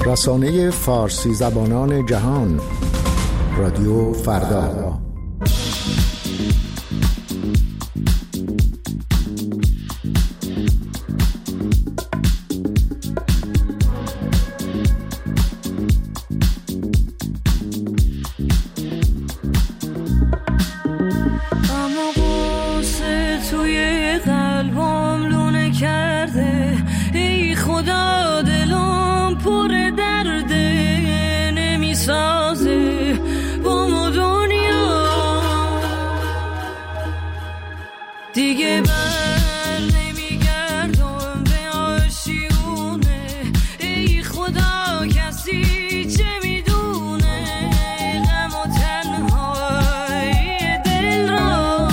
رسانه فارسی زبانان جهان، رادیو فردا. دیگه بر نمیگردم به آشیونه، ای خدا کسی چه میدونه غم و تنهایی دل را.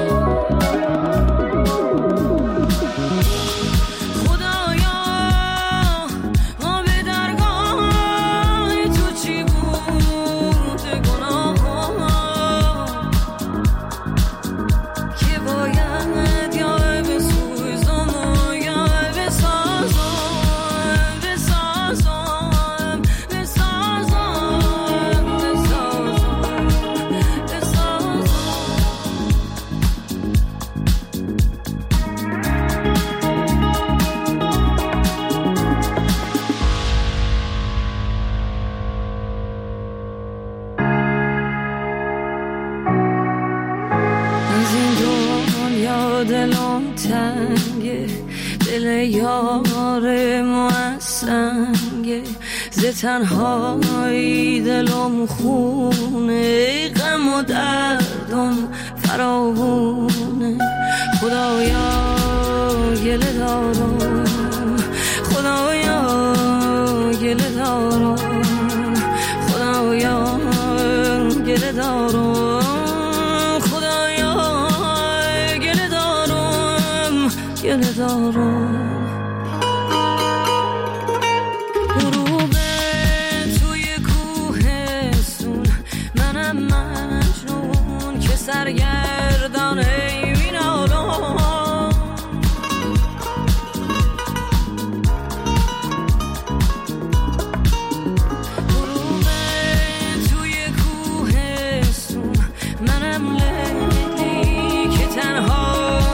خدایا ما به درگاه تو چی بود گناه که باید دلم تنگه، دل یار ما سنگه، ز تنهایی دلم خونه، غم و دردم فراوونه. خدایا گله دارم، خدایا گله دارم، خدایا گله دارم، گله دارم. غروب توی کوهستون، منم مجنون که سرگردان مینالم. غروب توی کوهستون، منم لیلی که تنها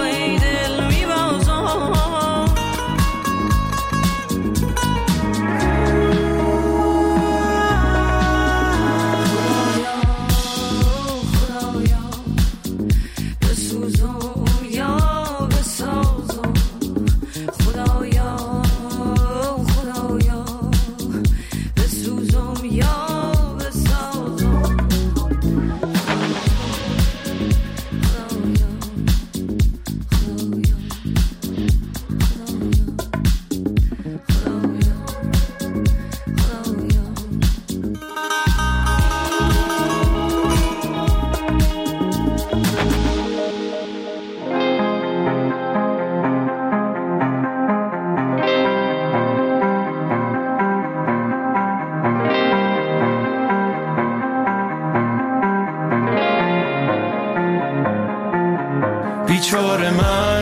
بیچاره من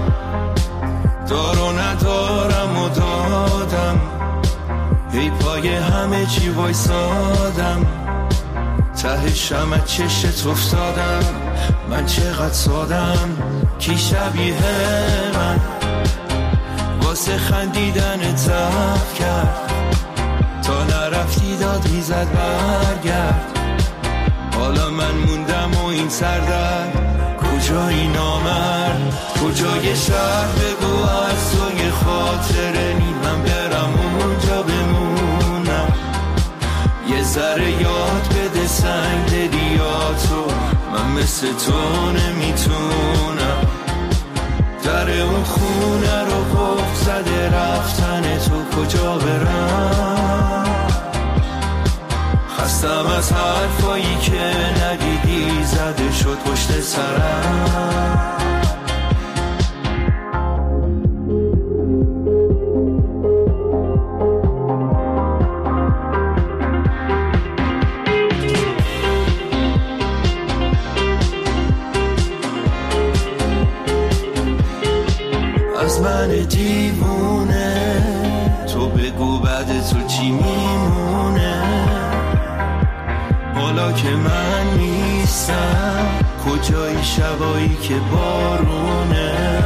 دارو ندارم و دادم، ای پای همه چی وایسادم، ته شمع چشت افتادم. من چقدر سادم، کی شبیه من واسه خندیدن تف کرد، تا نرفتی داد میزد برگرد. حالا من موندم و این سردرد، کجایی نامرد، کجای شهر بگو از توی خاطره نی، من برم اونجا بمونم. یه ذره یاد بده سنگ دلیاتو، من مثل تو نمیتونم. در اون خونه رو قفل زده رفتن تو، کجا برم؟ خستم از حرفایی که ندیدی زده شد پشت سرم. از من دیوونه تو بگو بعد تو چی میمونه؟ حالا که من نیستم کجای شبایی که بارونه؟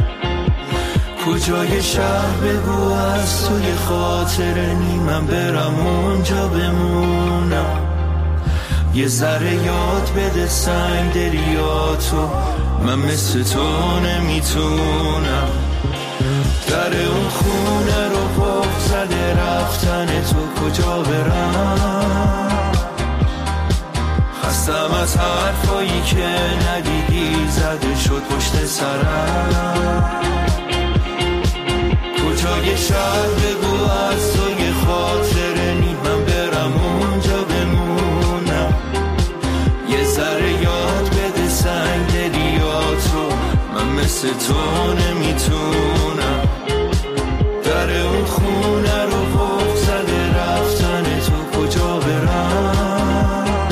کجای شهر بگو از توی خاطر نیمم برم اونجا بمونم. یه ذره یاد بده سنگ دریاتو، من مثل تو نمیتونم. در اون خونه رو پاک زده رفتن تو، کجا برم؟ خستم از حرفایی که ندیدی زده شد پشت سرم. کجای شهر بگو از توی خاطر نیمم برم اونجا بمونم. یه ذره یاد بده سنگ دریاتو، من مثل تو نمیتونم. در اون خونه رو پاک زده رفتن تو، کجا برم؟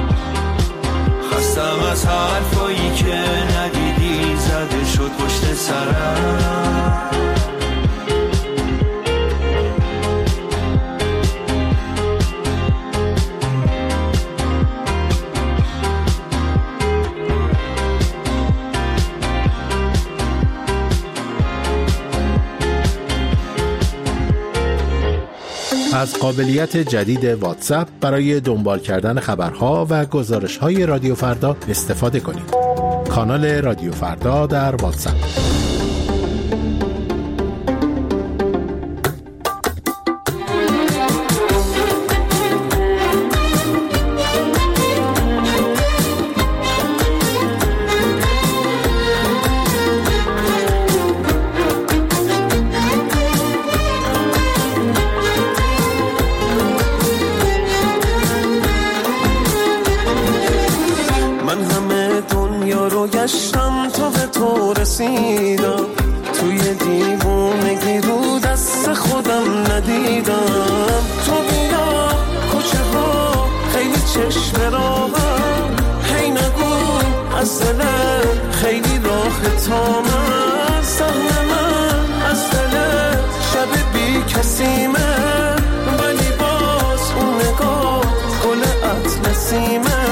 خستم از حرفایی که ندیدی زده شد پشت سرم. از قابلیت جدید واتساپ برای دنبال کردن خبرها و گزارش‌های رادیو فردا استفاده کنید. کانال رادیو فردا در واتساپ. توی دیوونگی رو دست خودم ندیدم. تو بیا کوچه ها خیلی چشم راهم، هی نگو از دلم خیلی راه تا من. سهم من از دلم شب بی کسیمه، ولی باز اون نگاه گل اطلسیمه.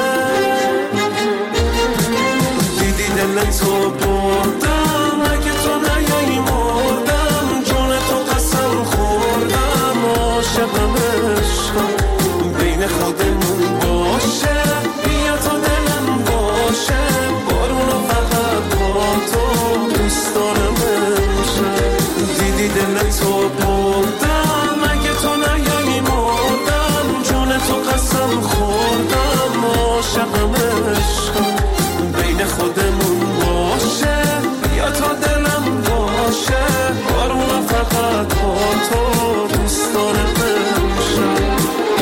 دیدی دل تو بردم، اگه تو نیایی مردم. جون تو قسم خوردم، عاشقم عشقم بین خودمون باشه. بیا تا دلم باشه، بارونو فقط با تو دوست دارم امشب. دیدی دل تو بردم، اگه تو نیایی مردم. جون تو قسم خوردم، عاشقم عشقم بین خودمون باشه. بیا تا دلم باشه، بارونو فقط با تو دوست دارم امشب.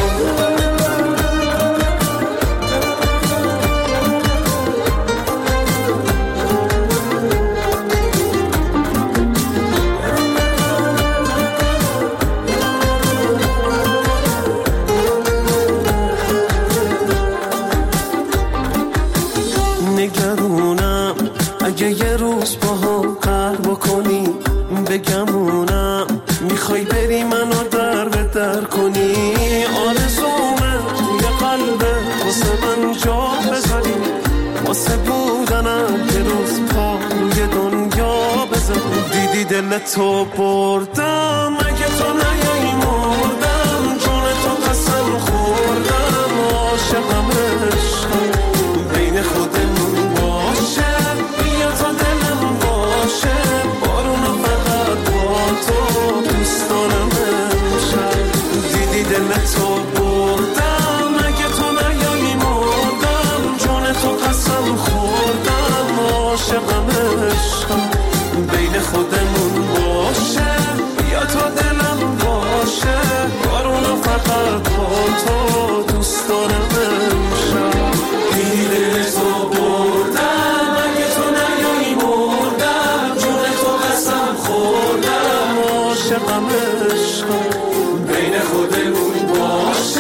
نگرونم اگه یه روز با هم قهر بکنی، بگمونم میخوای بری منو در به در کنی. آرزومه توی قلبه واسه من جا بذاری، واسه بودنم یه روز پا روی دنیا بذاری. دیدی دل تو بردم، اگه تو نیایی مردم. جون تو قسم خوردم، عاشقم عشقم بین خودمون باشه. بیا تا دلم باشه، بارونو فقط با تو دوست دارم امشب. دیدی دل تو بردم، اگه تو نیایی مردم. جون تو قسم خوردم، عاشقم عشقم بین خودمون باشه. بیا تا دلم باشه، بارونو فقط با تو دوست دارم امشب. دیدی دل تو بردم، اگه تو نیایی مردم. جون تو قسم خوردم، عاشقم عشقم بین خودمون باشه.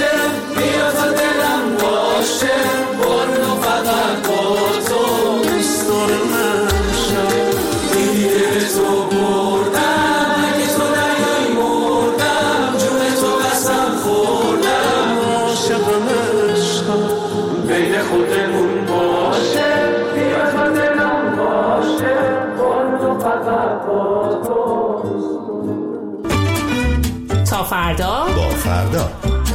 تا فردا با فردا.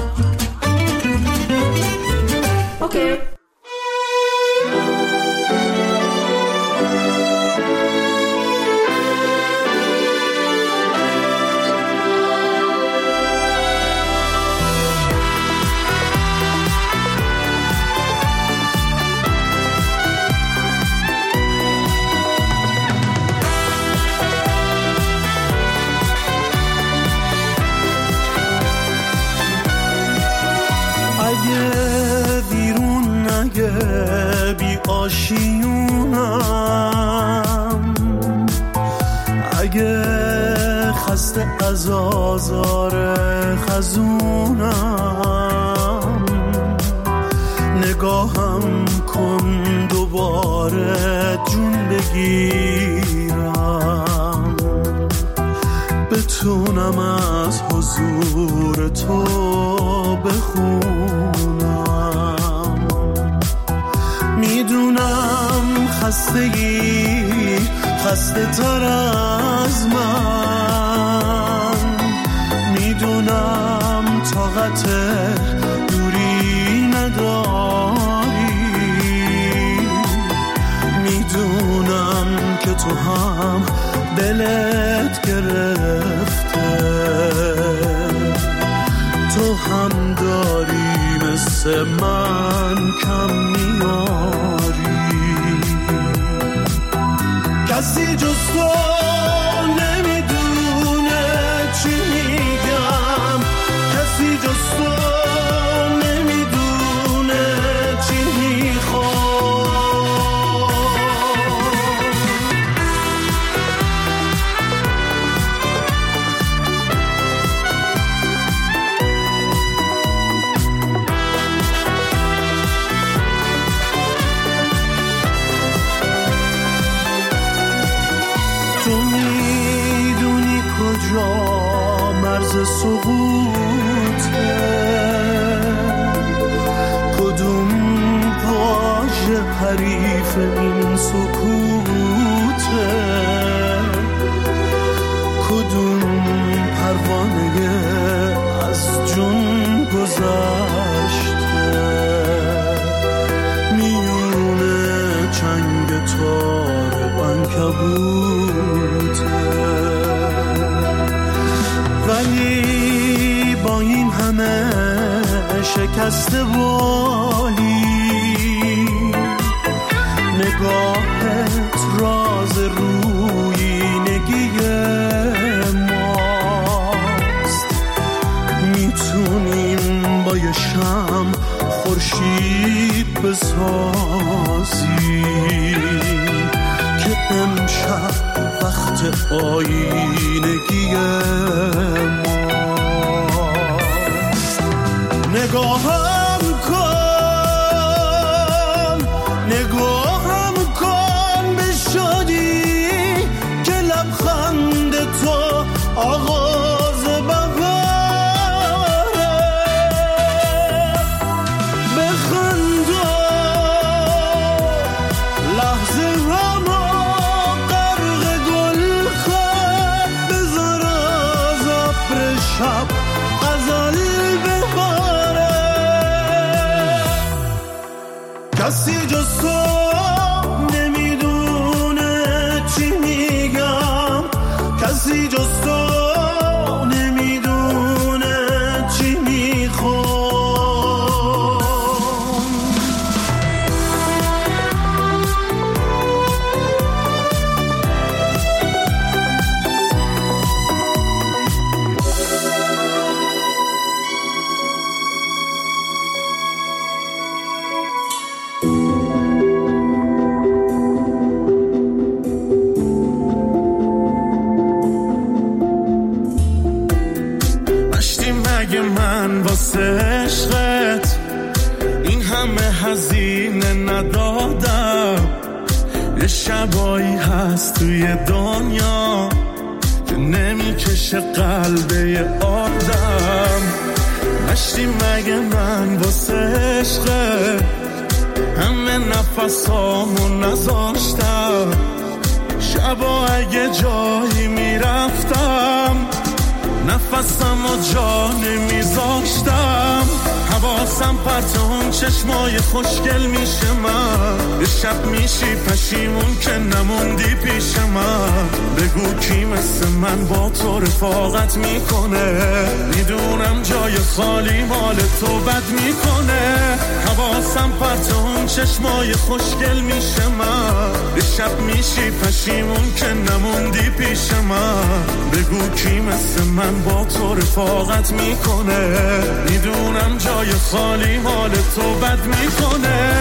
اوکی. آشیونم اگه خسته از آزار خزونم نگاهم کن دوباره جون بگیرم بتونم از حضور تو بخونم میدونم خستگی خسته تر از من میدونم طاقت دوری نداری میدونم که تو هم دلت گرفته تو هم داری مثل من کم میاری کسی جز تو نمیدونه چی میگم کسی جز تو نمیدونه چی مرز سقوطه کدوم واژه حریف این سکوته کدوم پروانه از جون گذشته میونه چنگ تار عنکبوته ولی با این همه شکسته والی نگاهت راز رویینگی ماست میتونیم با یه شمع خورشید بسازیم که امشب وقت آینگی ماست نگاهم کن به شادی که لبخند تو آغاز بهاره بخند لحظه همو غرق گل کن بذار از ابر شب غزل بباره کسی جز تو نمیدونه چی میگم کسی جز تو نمیدونه چی میخوام من واسه عشقت این همه هزینه ندادم یه شبایی هست توی دنیا که نمیکشه قلبه آدم نشتی مگه من واسه عشقت همه نفسامو نذاشتم شبا اگه جایی میرفتم نفسم و جا نمیذاشتم، حواسم پرت اون چشمای خوشگل میشه من. یه شب میشی پشیمون که نموندی پیش من. بگو کی مثل من با تو رفاقت میکنه، میدونم جای خالی مال تو بد میکنه. حواسم پرت اون چشمای خوشگل میشه من. یه شب میشی پشیمون که نموندی پیش من. بگو کی مثل من با تو رفاقت میکنه، میدونم جای خالی مال تو بد میکنه.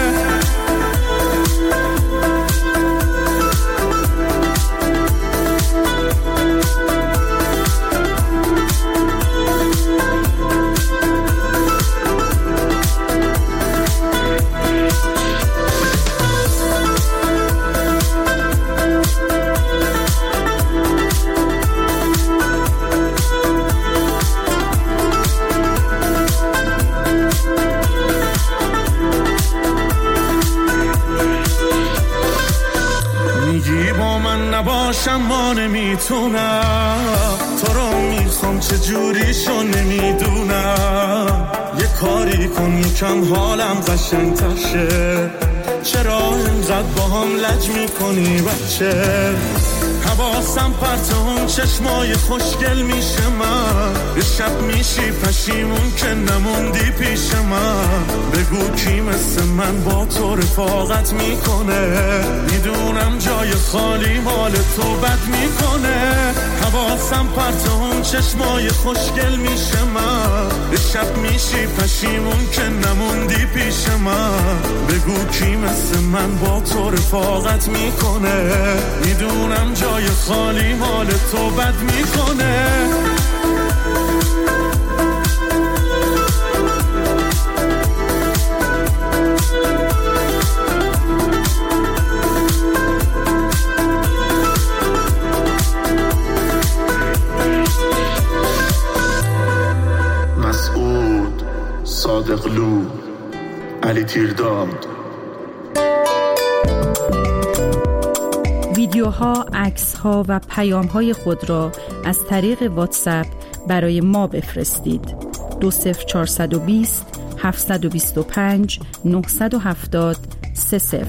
نباشم ما نمیتونم، تو رو میخوام چجوریشو نمیدونم. یه کاری کن یکم حالم قشنگ‌تر شه، چرا اینقدر با هم لج میکنی بچه؟ حواسم پرت اون چشمای خوشگل میشه من. یه شب میشی پشیمون که نموندی پیش من. بگو کی مثل من با تو رفاقت میکنه، میدونم جای خالی مال تو بد میکنه. حواسم پرت اون چشمای خوشگل میشه من. یه شب میشی پشیمون که نموندی پیش من. بگو کی مثل من با تو رفاقت میکنه، میدونم جای خالی مال تو بد میکنه. مسعود صادقلو، علی تیرداد. ویدیوها، عکس‌ها و پیام‌های خود را از طریق واتساپ برای ما بفرستید. 20420 725 970 30.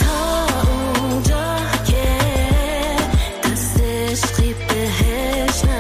عشقی بهش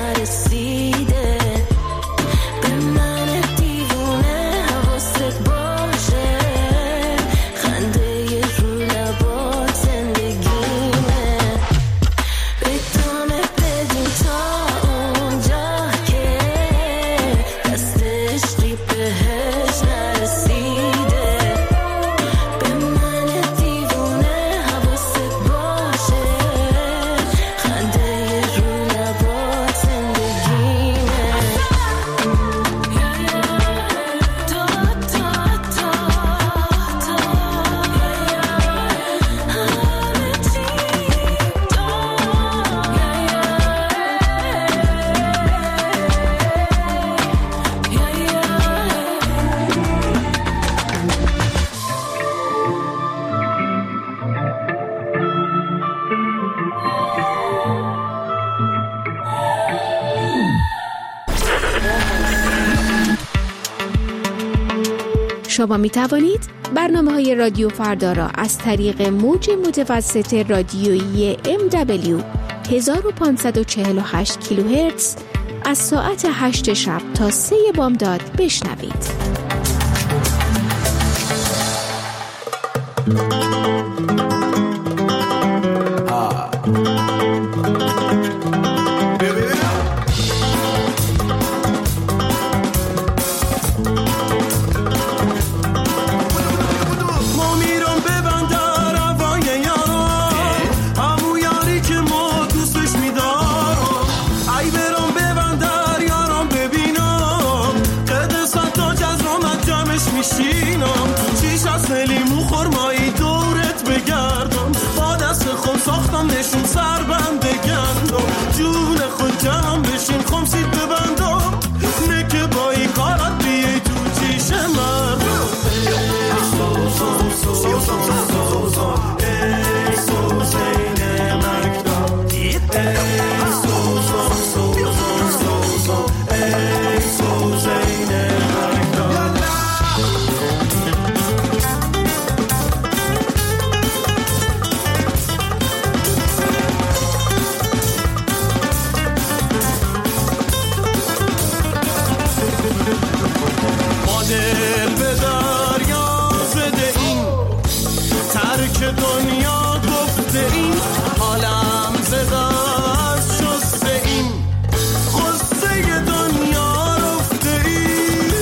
شما می توانید برنامه‌های رادیو فردا را از طریق موج متوسط رادیویی MW 1548 کیلوهرتز از ساعت 8 شب تا 3 بامداد بشنوید. نشون سر بنده گندم جون خود جمع بشین خمسید ببندم نکه با این کارات بیه تو چیش مردم ای سوزان سوزان سوزان ای سوزین مکدام ای سوزان سوزان سوزان ای سوزین مکدام دل به دریا زده این ترک دنیا گفته این حالم زده شسته این غصه دنیا رفته این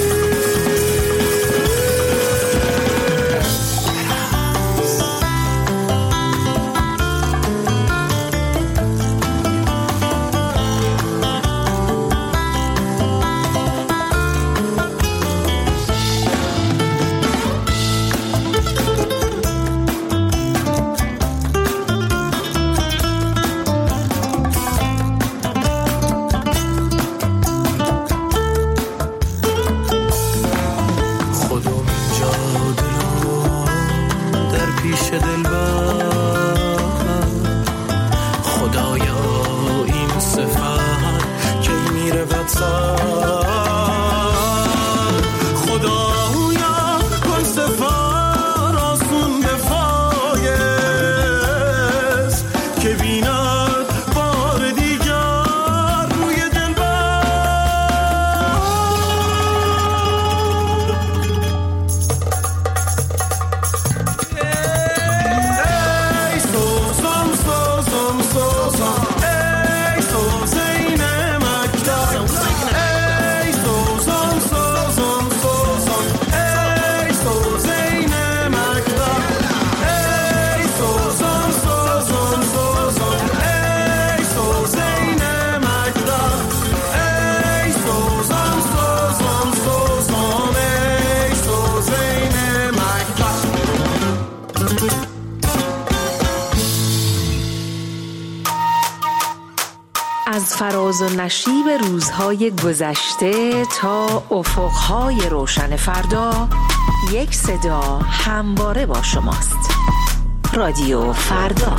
از فراز و نشیب روزهای گذشته تا افقهای روشن فردا، یک صدا همواره با شماست. رادیو فردا.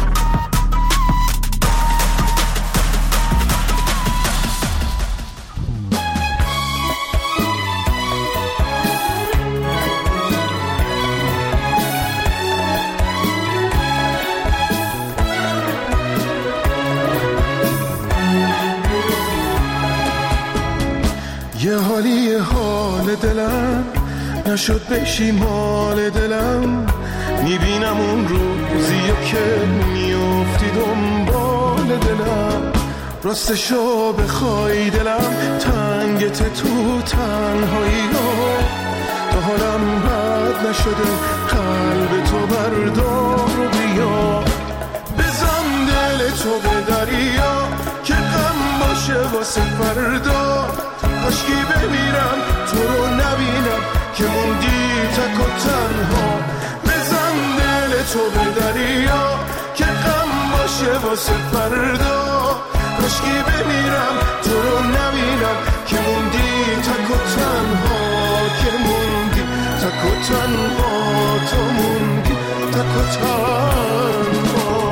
یه حالی حال دلم نشد بشی مال دلم، میبینم اون روزیو که میافتی دنبال دلم، راستشو بخوای دلم تنگت تو تنهایی ها، تا حالم بد نشده قلب تو بردار و بیا، بزن دل تو به دریا که غم باشه واسه فردا، کاشکی بمیرم تو رو نبینم که موندی تک و تنها، بزن دل تو به دریا که غم باشه واسه فردا، کاشکی بمیرم تو رو نبینم که موندی تک و تنها، که موندی تک و تنها، تو موندی تک و تنها.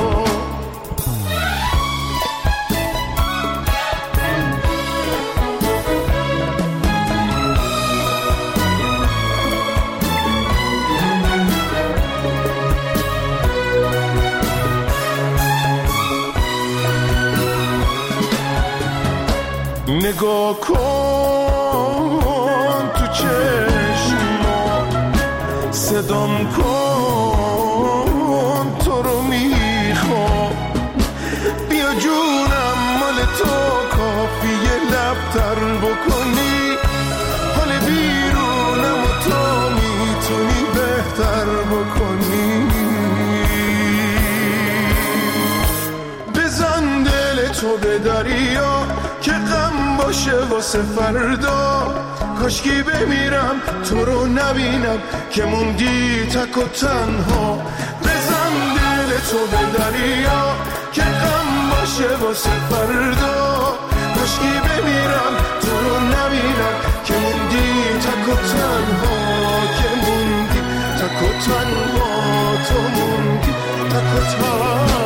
نگاه کن تو چشما، صدام کن تو رو میخوام، بیا جونم مال تو کافیه لبتر بکنی، حال بیرونم و تو میتونی بهتر بکنی. بزن دل تو به دریا که غم باشه واسه فردا، کاشکی بمیرم تو رو نبینم که موندی تک و تنها. بزن دل تو به دریا که غم باشه واسه فردا، کاشکی بمیرم تو رو نبینم که موندی تک و تنها، که موندی تک و تنها، تو موندی تک و تنها.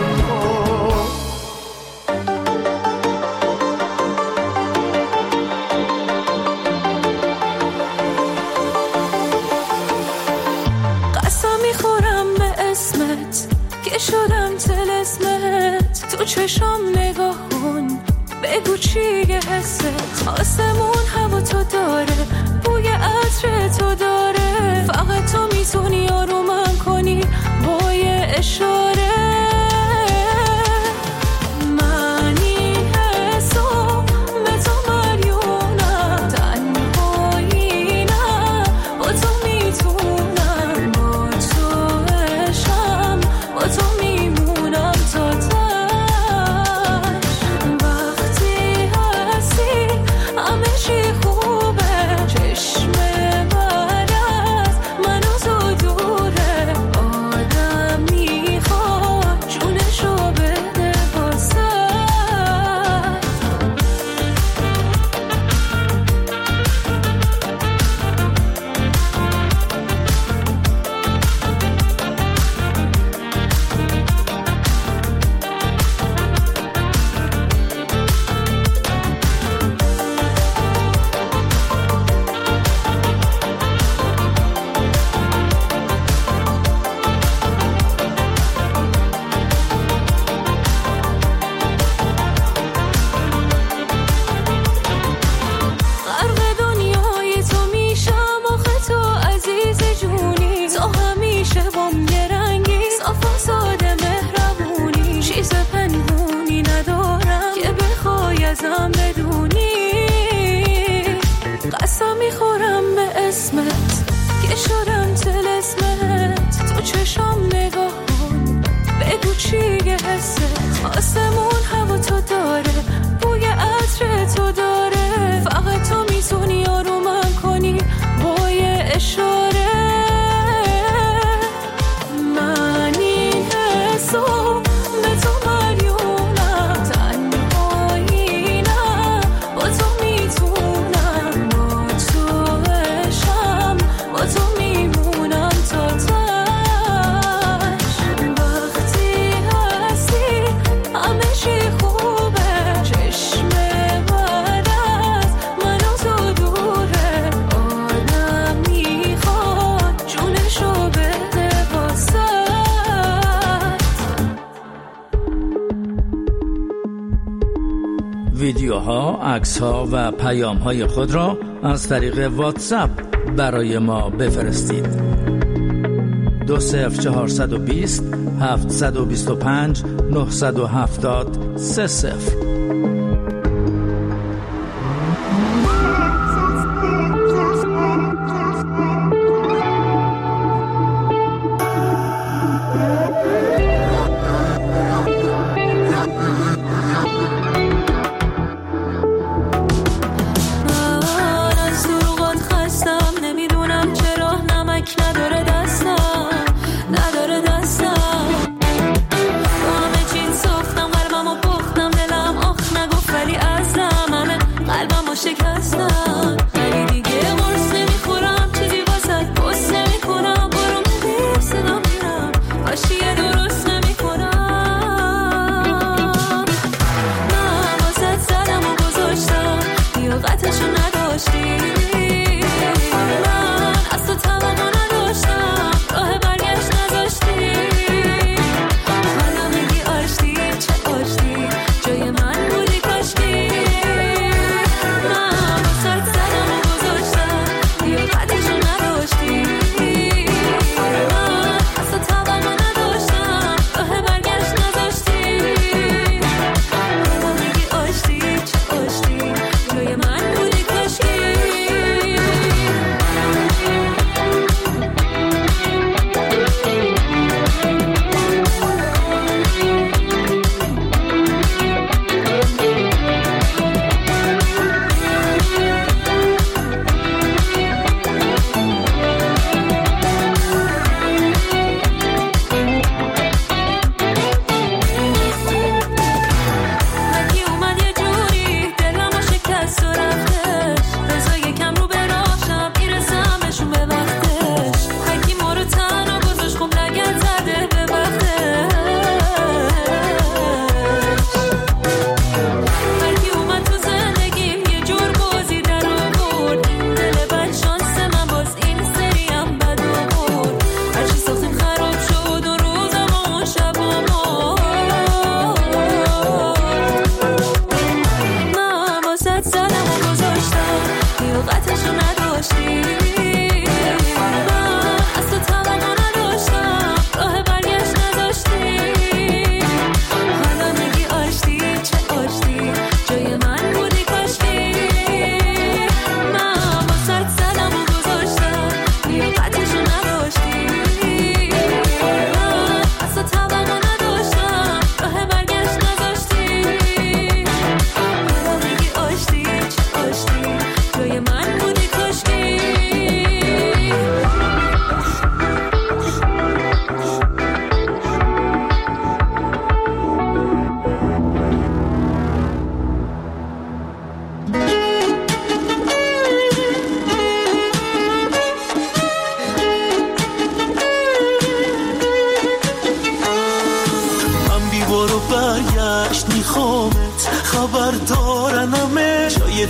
شدم طلسمت تو چشام نگاه کن، بگو چیه حست، آسمون هوا تو داره، بوی عطر تو داره، فقط تو میتونی آرومم کنی با یه اشاره. من این حسو به تو مریونم، تنهایی نه با تو میتونم، با تو عشقم، با تو میمونم تا تش. وقتی هستی همه چی خوبه، چشم بعد از من و تو دوره، آدم میخواد جونشو بده واسه. غرق دنیای تو میشم آخه تو عزیز جونی، تو همیشه بام یه رنگی، صاف و ساده مهربونی، چیز پنهونی ندارم که بخوای ازم بدونی. قسم میخورم به اسمت که شدم طلسمت، تو چشام نگاه کن، بگو چیه حست، آسمون هوا تو داره، بوی عطر تو داره، فقط تو میتونی آرومم کنی با یه اشاره. من این حسو به تو مریونم، تنهایی نه با تو میتونم، با تو عشقم، با تو میمونم تا تش. وقتی هستی همه چی خوبه، چشم بعد از من و تو دوره، آدم میخواد جونشو بده واسه. ویدیوها، عکس‌ها و پیام‌های خود را از طریق واتساپ برای ما بفرستید. 20420 725 970 30.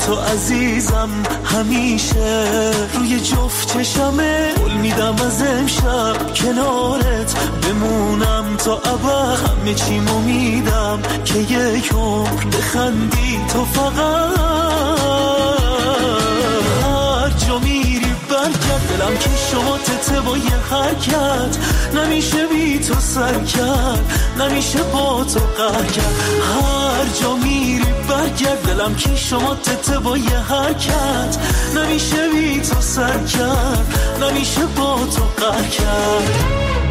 تو عزیزم همیشه روی جفت چشمه قول میدم از امشب کنارت بمونم تا ابد همه چیمو میدم که یک عمر بخندی تو فقط هر جا میری برگرد دلم که شما تته با یه حرکت نمیشه بی تو سر کرد نمیشه با تو قهر کرد هر جا میری برگرد دلم که شما تته با یه حرکت نمیشه بی تو سر کرد نمیشه با تو قهر کرد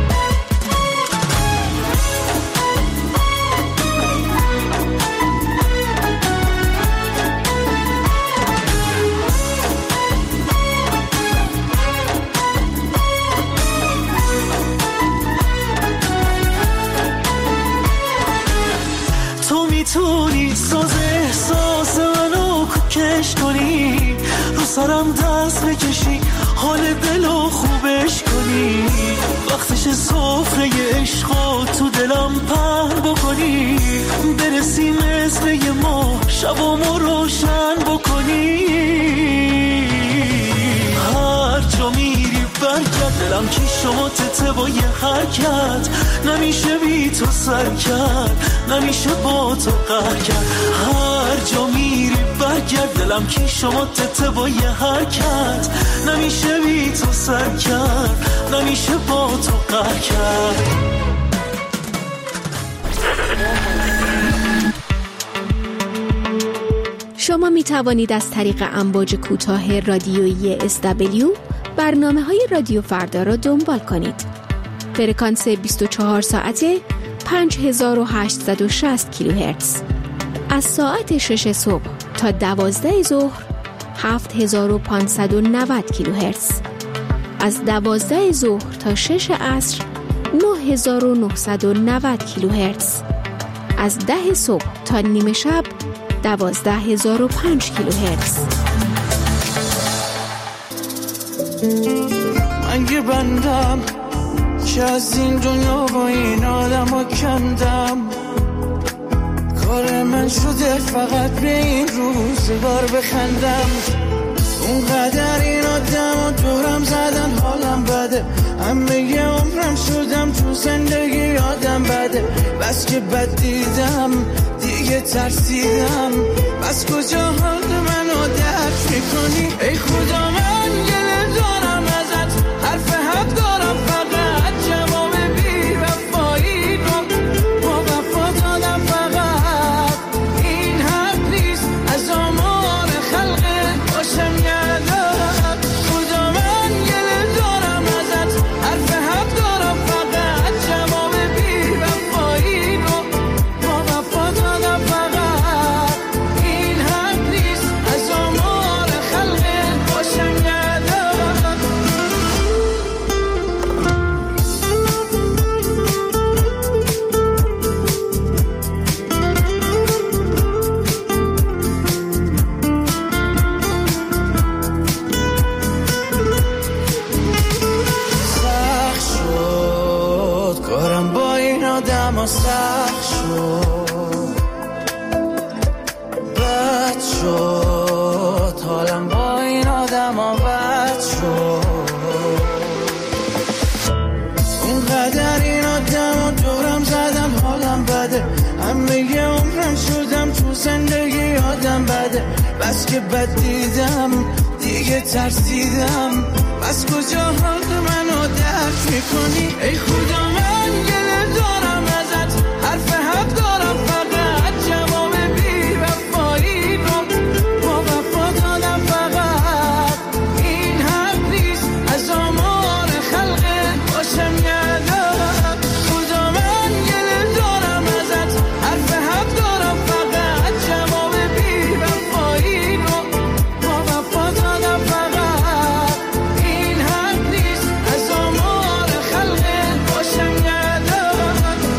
میتونی ساز احساس منو کش کنی رو سرم دست بکشی حال دلو خوبش کنی وقتش سفره عشقو تو دلم پر بکنی برسی مثل یه ماه شبامو روشن بکنی هر جا میری برگرد دلم که شما تته با یه حرکت نمیشه بی تو سر کرد نمیشه با تو قهر کرد هر جا میری برگرد دلم که شما تته با یه حرکت نمیشه بی تو سر کرد نمیشه با تو قهر کرد شما می توانید از طریق امواج کوتاه رادیویی SW برنامه‌های رادیو فردا را دنبال کنید. فرکانس 24 ساعته 5860 کیلوهرتز. از ساعت 6 صبح تا 12 ظهر 7590 کیلوهرتز. از 12 ظهر تا 6 عصر 9990 کیلوهرتز. از 10 صبح تا نیمه شب 12005 کیلوهرتز. من یه بندم که از این دنیا با این آدم ها کندم کار من شده فقط به این روزگار بخندم اونقدر این آدم ها دورم زدن حالم بده همه یه عمرم شدم تو زندگی آدم بده بس که بد دیدم دیگه ترسیدم بس کجا حال منو درک میکنی ای خدا من گله دارم ازت حرف حق دارم فقط جواب بی وفایی رو با وفا دادم فقط این حق نیست از آمار خلقت باشم یادم خدا من گله دارم ازت حرف حق دارم فقط جواب بی وفایی رو با وفا دادم فقط این حق نیست از آمار خلقت باشم یادم سخت شد کارم با این آدم ها سخت شد بد شد حالم با این آدم ها بد شد اونقدر این آدم ها دورم زدن حالم بده همه یه عمرم شدم تو زندگی آدم بده بس که بد دیدم دیگه ترسیدم بس کجا حال منو درک میکنی ای خدا من گله دارم ازت حرف حق دارم فقط جواب بی وفایی رو با وفا دادم فقط این حق نیست از آمار خلقت باشم یادم خدا من گله دارم ازت حرف حق دارم فقط جواب بی وفایی رو با وفا دادم فقط این حق نیست از آمار خلقت باشم یادم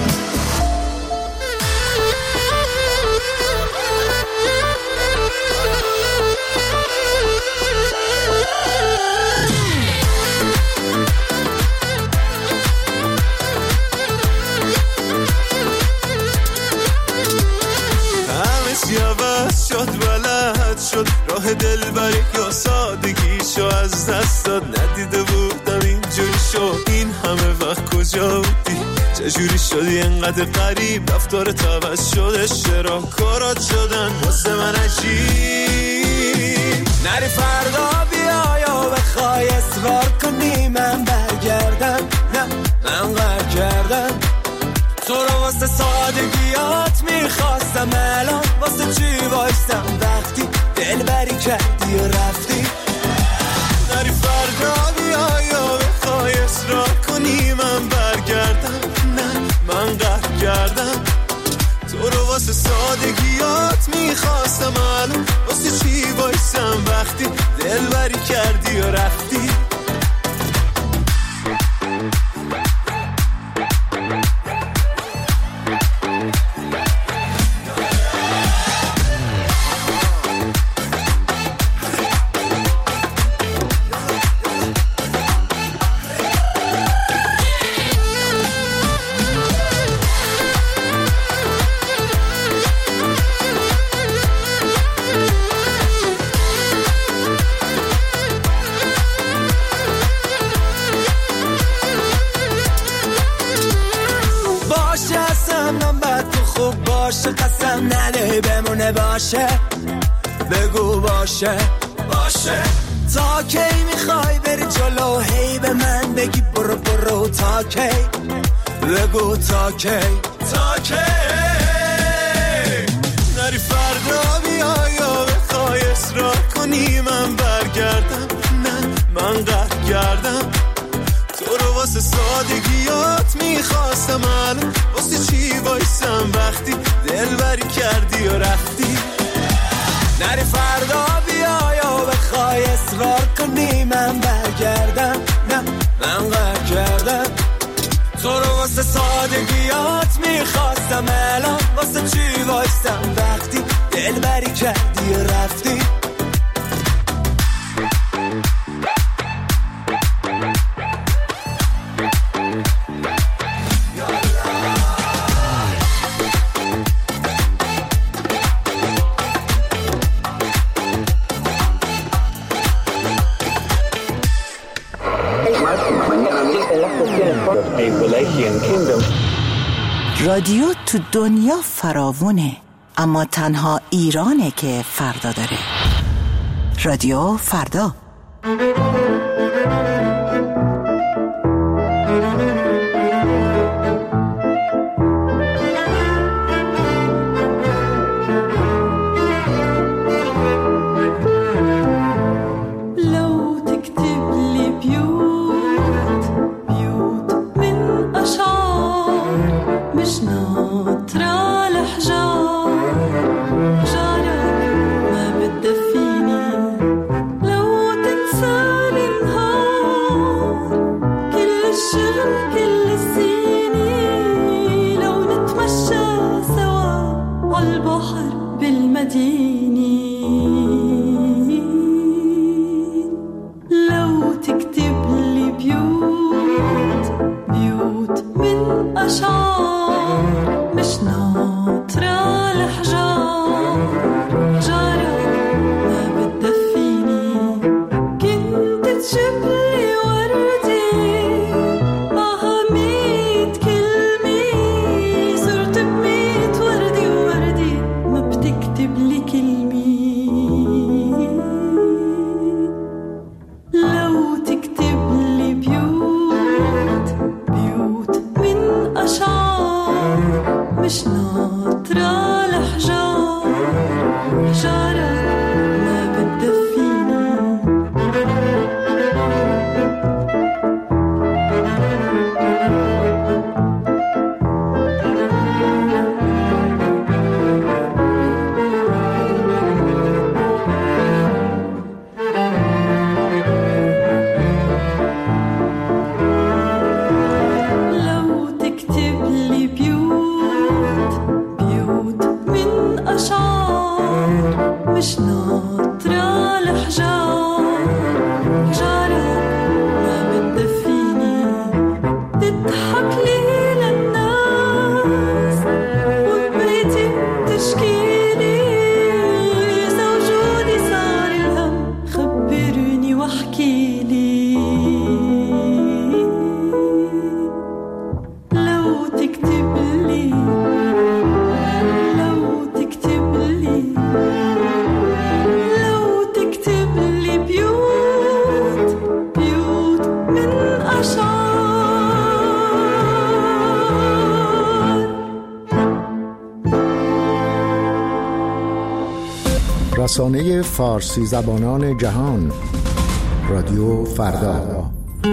چجوری شدی انقدر غریب، رفتارت عوض شده، چرا کارات شدن واسه من عجیب. نری فردا بیا یا بخوای اصرار کنی من برگردم، نه من قهر کردم تو رو واسه سادگیات میخواستم، الان واسه چی وایستم وقتی دلبری کردی و رفتی. نری فردا بیا یا بخوای اصرار کنی من برگردم، نه من قهر کردم تو رو واسه سادگیات میخواستم، الان واسه چی وایستم وقتی دلبری کردی و رفتی. قسم نده بمونه باشه، بگو باشه باشه. تا کی میخوای بری جلو هی به من بگی برو برو، تا کی بگو تا کی تا کی. نری فردا بیا یا بخوای اصرار کنی من برگردم، نه من قهر کردم تو رو واسه سادگیات میخواستم، الان واسه چی وایسم وقتی دلبری کردی و رفتی. نری فردا بیا یا بخوای اصرار کنی من برگردم، نه من قهر کردم تو رو واسه سادگیات میخواستم، الان واسه چی وایسم وقتی دلبری کردی و رفتی. رادیو تو دنیا فراوونه، اما تنها ایرانه که فردا داره. رادیو فردا. رسانه فارسی زبانان جهان، رادیو فردا.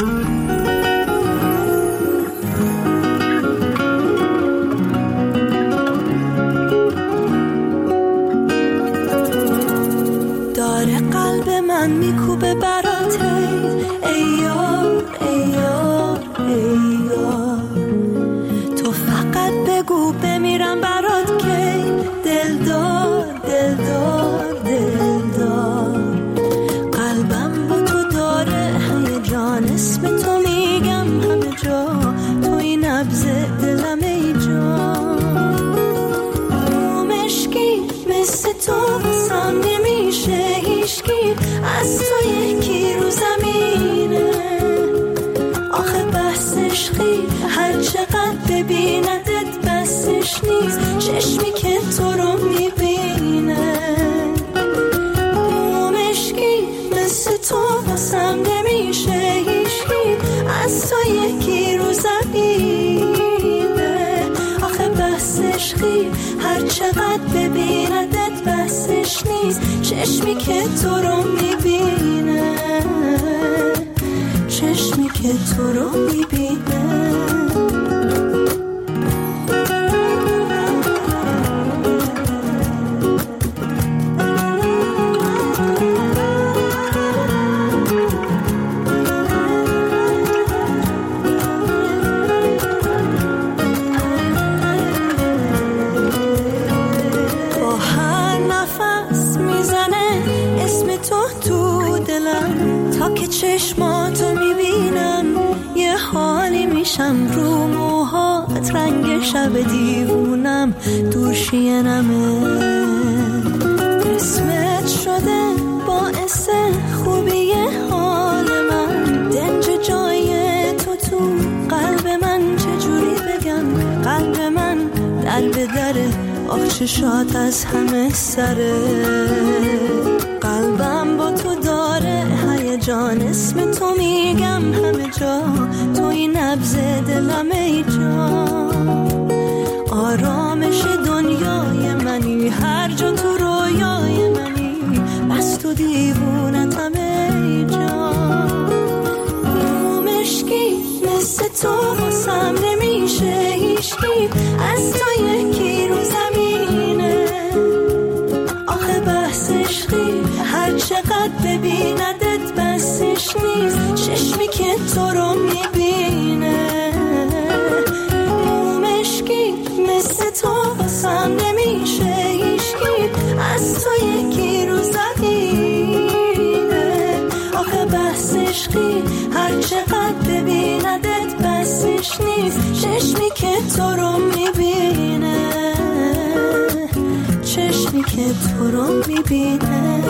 داره قلب من میکوبه برات، ای یار ای یار ای یار، تو فقط بگو بمیرم برات که دلدار دلدار دلدار. قلبم با تو داره هیجان، اسم تو میگم همه جا، توی نبض دلم ای جان. مشکی مثل تو واسم نمیشه هیچکی، از تو یکی رو زمینه. آخه بحث عشقی هر چقدر ببیندت بسش نیست، چشمی که تو رو میبینه. مشکی مثل تو واسم نمیشه هیچکی، از تو یکی رو زمینه. آخه بحث عشقی هر چقدر ببیندت بسش نیست، چشمی که تو رو میبینه، چشمی که تو رو میبینه. چشماتو میبینم یه حالی میشم، رو موهات رنگ شب دیوونم، دور شینمه. اسمت شده باعث خوبی حال من، دنج جای تو قلب من، چجوری بگم قلب من در به دره، آخ چشات از همه سره. قلبم با تو داره هیجان، اسم تو میگم همه جا، توی نبض دلم ای جان. آرامش دنیای منی، هر جا تو رویای منی، بس تو دیوونتم ای جان. مشکی مثل تو واسم نمیشه هیچکی، از تو یکی رو زمینه. آخه بحث عشقی هر چقدر ببیندت بسش نیست، چشمی که تو رو میبینه. مشکی مثل تو واسم نمیشه هیچکی، از تو یکی رو زمینه. آخه بحث عشقی هر چقدر ببیندت بسش نیست، چشمی که تو رو میبینه، چشمی که تو رو میبینه.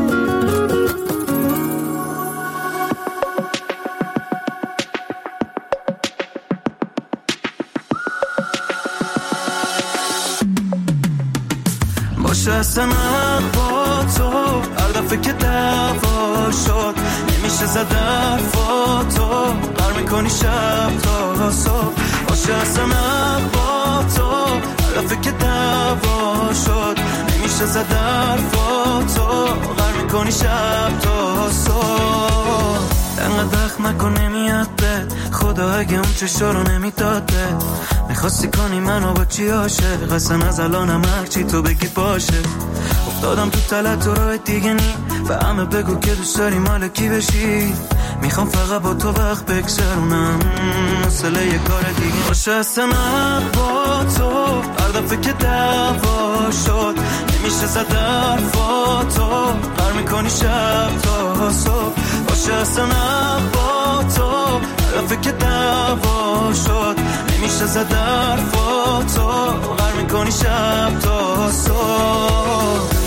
باشه اصلا با تو هر دفعه که دعوا شد، نمیشه زد حرفاتو، قر میکنی شب تا صبح. باشه اصلا با تو هر دفعه که دعوا شد، نمیشه زد حرفاتو، قر میکنی شب تا صبح. انقدر دخم نکن نمیاد به خدا، اگه اون چشا رو نمیداده، میخواستی کنی منو با چی عاشق، اصلا از الانم هرچی تو بگی باشه. افتادم تو تلت تو راه دیگه نی، و همه بگو که دوست داری مال کی بشی، میخوام فقط با تو وقت بگذرونم، مسئله یه کار دیگه باشه. اصلا با تو هر دفعه که دعوا شد، نمیشه زد حرفاتو، قر میکنی شب تا صبح. باشه اصلا با تو هر دفعه که دعوا شد، نمیشه زد حرفاتو، قر میکنی شب تا صبح.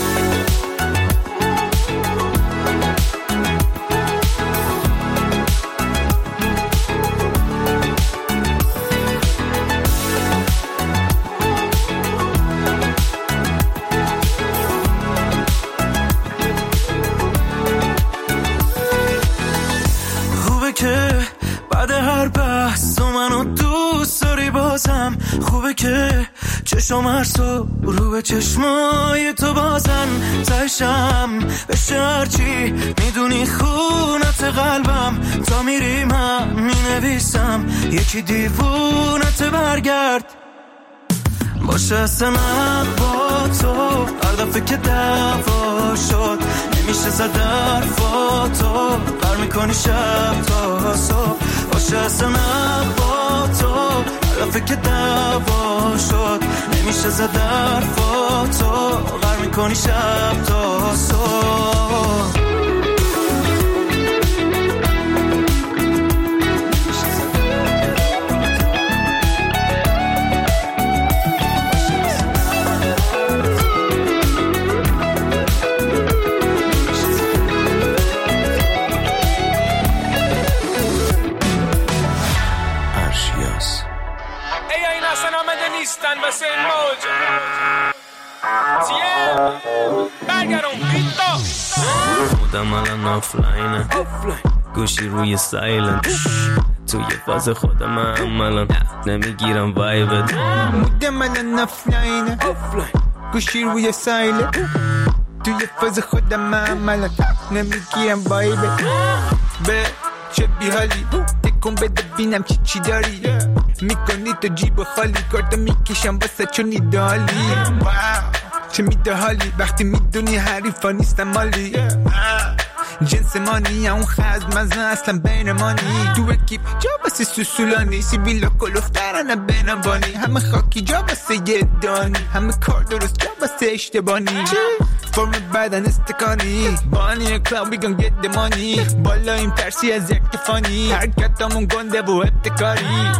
خوبه که چشم هر صبح رو به چشمای تو بازن تایشم بشه هرچی میدونی خونت قلبم تا میری من مینویسم یکی دیوونت برگرد باشه اصلا با تو هر دفعه که دعوا شد نمیشه زد حرفاتو بر میکنی شب تا صبح باشه اصلا با تو هر دفعه که دعوا شد نمیشه زد حرفاتو بر میکنی شب تا صبح نیستن واسه این موج برگرم بیتا خودم الان آفلاینه گوشی روی سایلنت توی فاز خودم الان نمیگیرم وایبت بودم الان آفلاینه گوشی روی سایلنت توی فاز خودم الان نمیگیرم وایبت به چه بیحالی تکون بده بینم چی داری میکنی تو جیب خالی کارتو میکشم واسه چون ایدالی چه میده حالی وقتی میدونی حریفا نیستم مالی جنس مانی اون خزم از اصلا بین مانی تو اکیپ جا بسه سوسولانی سیبیلا کلوفترانه بینبانی همه خاکی جا بسه یه دانی همه کار درست جا بسه اشتبانی فرم بدن استکانی بانی کلاب we gon get the money بالا این ترسی از یک تفانی حرکتامون گنده و ابتکاری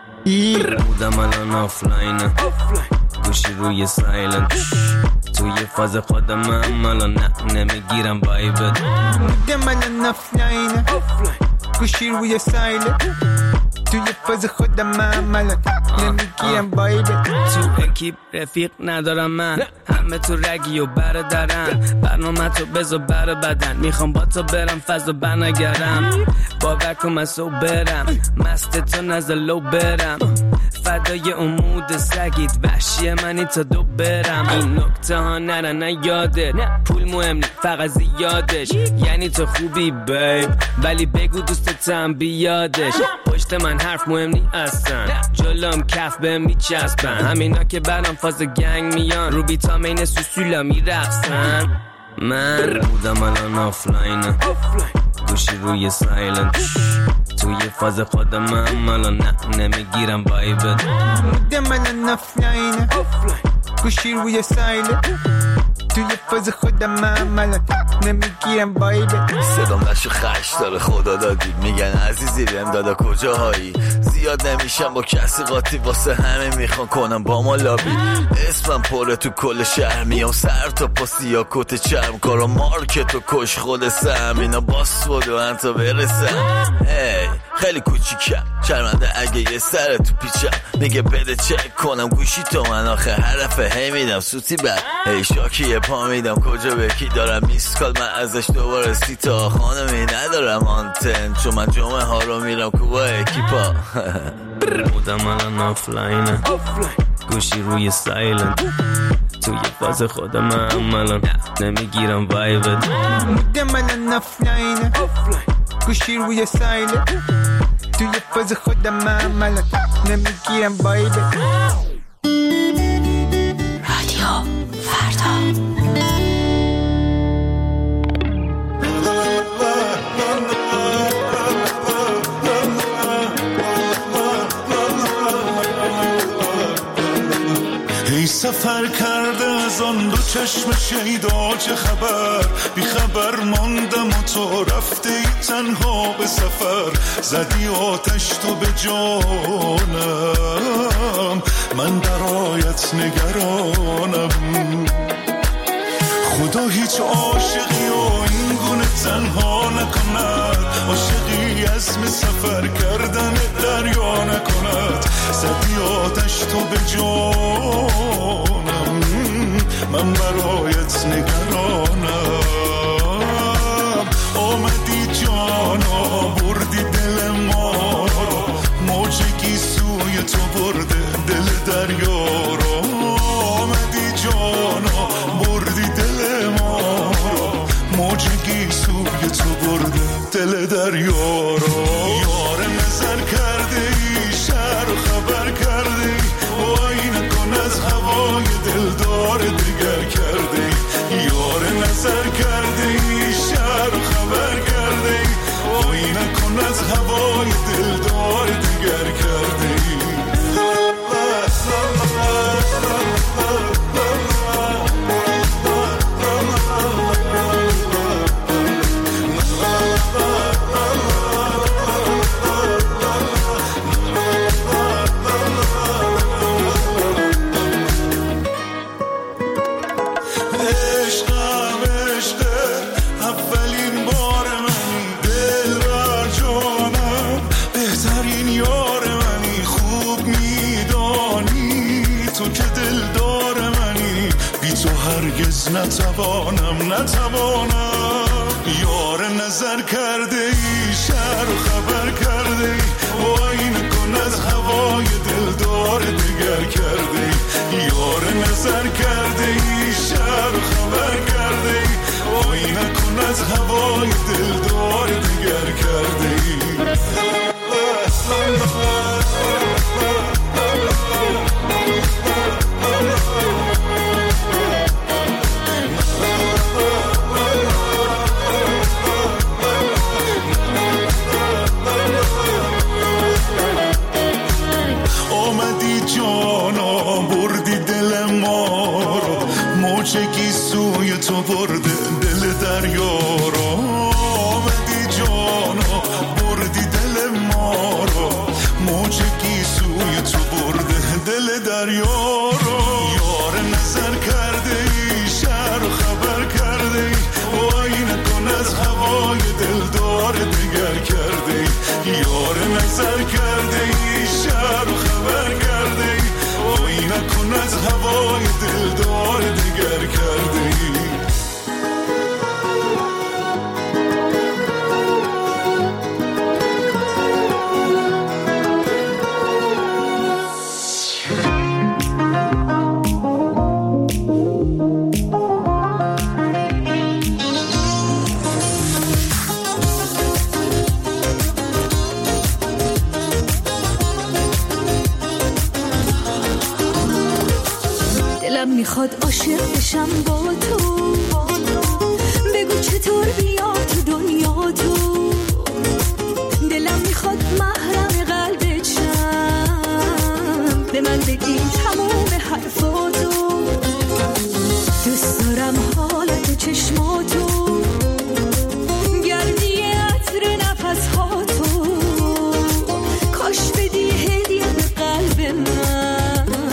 بودم الان آفلاینه گوشی روی سایلنت توی فاز خودم الان نمیگیرم وایبت بودم الان آفلاینه گوشی روی سایلنت توی فاز خودم الان نمیگیرم وایبت تو اکیپ رفیق ندارم من همه تو رگی و برادرن برنامه تو بذار بر بدن میخوام با تو برم فاز و بنگرم باور کن من سو برم مست تو نزل لو برم فدای امود سگید وحشی منی تا دو برم این نکته ها نرن یادت پول مهم نی فقط زیادش یعنی تو خوبی بیب ولی بگو دوستتم بیادش پشت من حرف مهم نی اصلا جلوم کف به میچسبن همینا که برام فاز گنگ میان رو بیتامین سوسولا میرقصن من بودم الان آفلاینه گوشی روی سایلنت توی فاز خودم الان نمیگیرم وایبت بودم الان آفلاینه گوشی روی سایلنت توی فاز خودم الان نمیگیرم وایبت صدام نشو خش داره خدا دادی میگن عزیزی بهم دادا کجاهایی زیاد نمیشم با کسی قاطی واسه همه میخوان کنم با ما لابی اسمم پره تو کل شهر میام سر تا پاسی یا کت چرم کارا مارکت و کش خود سم اینا باس بود و انتا برسم خیلی کوچیکم شرمنده اگه یه سر تو پیچم میگه بده چک کنم گوشی تو من آخه حرفه هی میدم سوتی بر هی شاکی یه پا میدم کجا به کی دارم میسکال من ازش دوباره سی تا خانمی ندارم آنتن چون من جمعه ها رو میرم کوبا اکیپا بودم الان آفلاینه گوشی روی سایلنت توی فاز خودم الان نمیگیرم وایبت بودم الان آفلاینه گوشی روی سایلنت توی فاز خودم الان نمیگیرم وایبت رادیو فردا سفر کرده از آن دو چشم شیدا چه خبر بی خبر ماندم و تو رفته ای تنها به سفر زدی آتش تو به جانم من برایت نگرانم خدا هیچ عاشقی و این گونه تنها نکند عاشقی عزم سفر کردن دریا نکند زدی آتش تو به جانم من برایت نگرانم آمدی جانا بردی دل ما رو موجگی سوی تو برده دل دریا رو برده دل دریا رو. یار نظر کرده ای شهر و خبر کرده ای وای نکن از هوای دلدار دیگر کرده ای. یار نظر کرده ای شهر و خبر کرده ای وای نکن از هوای دلدار دیگر کرده ای. نتوانم یار نظر کرده ای شهر و خبر کرده ای وای نکن از هوای دلدار دیگر کرده ای. یار نظر کرده ای شهر و خبر کرده ای وای نکن از هوای دلدار دیگر کرده ای. موجگی سوی تو برده دل دریا رو. آمدی جانا بردی دل ما رو موجگی سوی تو برده دل دریا رو. یار نظر کرده ای شهر و خبر کرده ای وای نکن از هوای دلدار دیگر کرده ای. یار نظر کرده ای شهر و خبر کرده ای وای نکن از هوای دلدار دیگر کرده ای. میخواد عاشق بشم با تو بگو چطور بیا تو دنیا تو. دلم میخواد محرم قلبت شم به من بگی تموم حرفاتو. دوست دارم حالت چشماتو گردی عطر نفسهاتو. کاش بدی هدیه به قلب من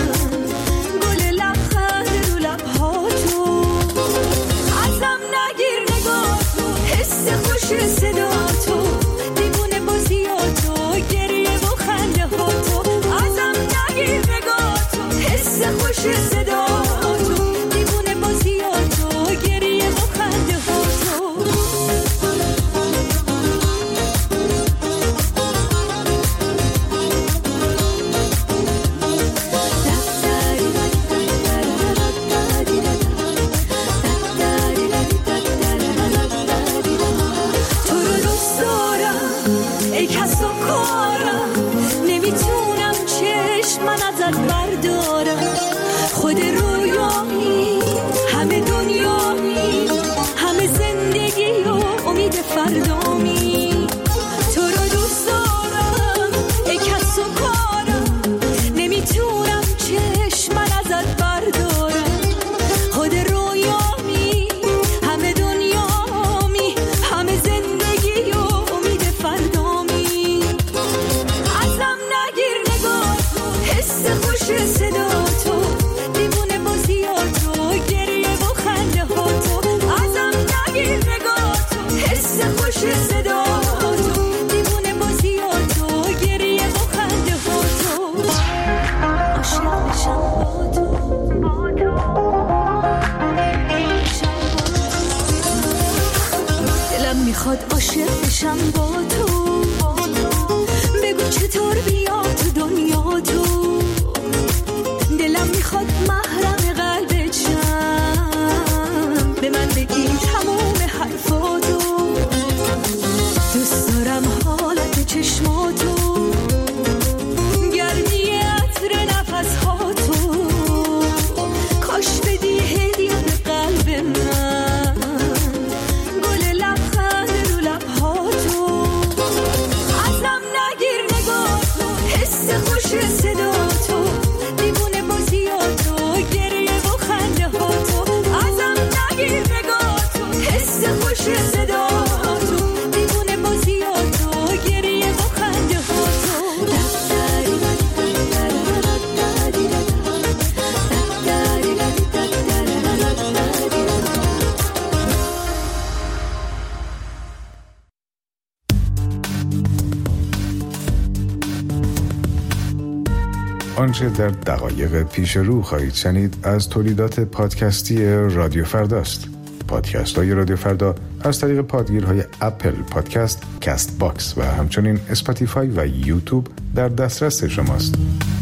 صدا تو دیوونه بازیاتو گریه و خنده ها تو. ازم نگیر نگاه تو حس خوش صدا تو دیوونه بازیاتو گریه و خنده ها تو. خود رویایی همه دنیایی همه زندگی و امید فردامی. تو رو دوست دارم ای کس و کارم نمیتونم چشم من ازت بردارم. خود رویایی همه دنیایی همه زندگی و امید فردامی. ازم نگیر نگاه تو حس خوش صدا تو دیوونه بازیاتو گریه و خنده ها تو. ازم نگیر نگاه تو حس خوش صدا تو دیوونه بازیاتو گریه و خنده ها تو. عاشق بشم با تو دلم میخواد عاشق بشم با تو بگو چطور بیا تو دنیا تو. دلم میخواد محرم قلبت شم به من بگی تموم حرفاتو. آنچه در دقایق پیش رو خواهید شنید از تولیدات پادکستی رادیو فرداست. پادکست های رادیو فردا از طریق پادگیرهای اپل پادکست، کست باکس و همچنین اسپاتیفای و یوتیوب در دسترس شماست.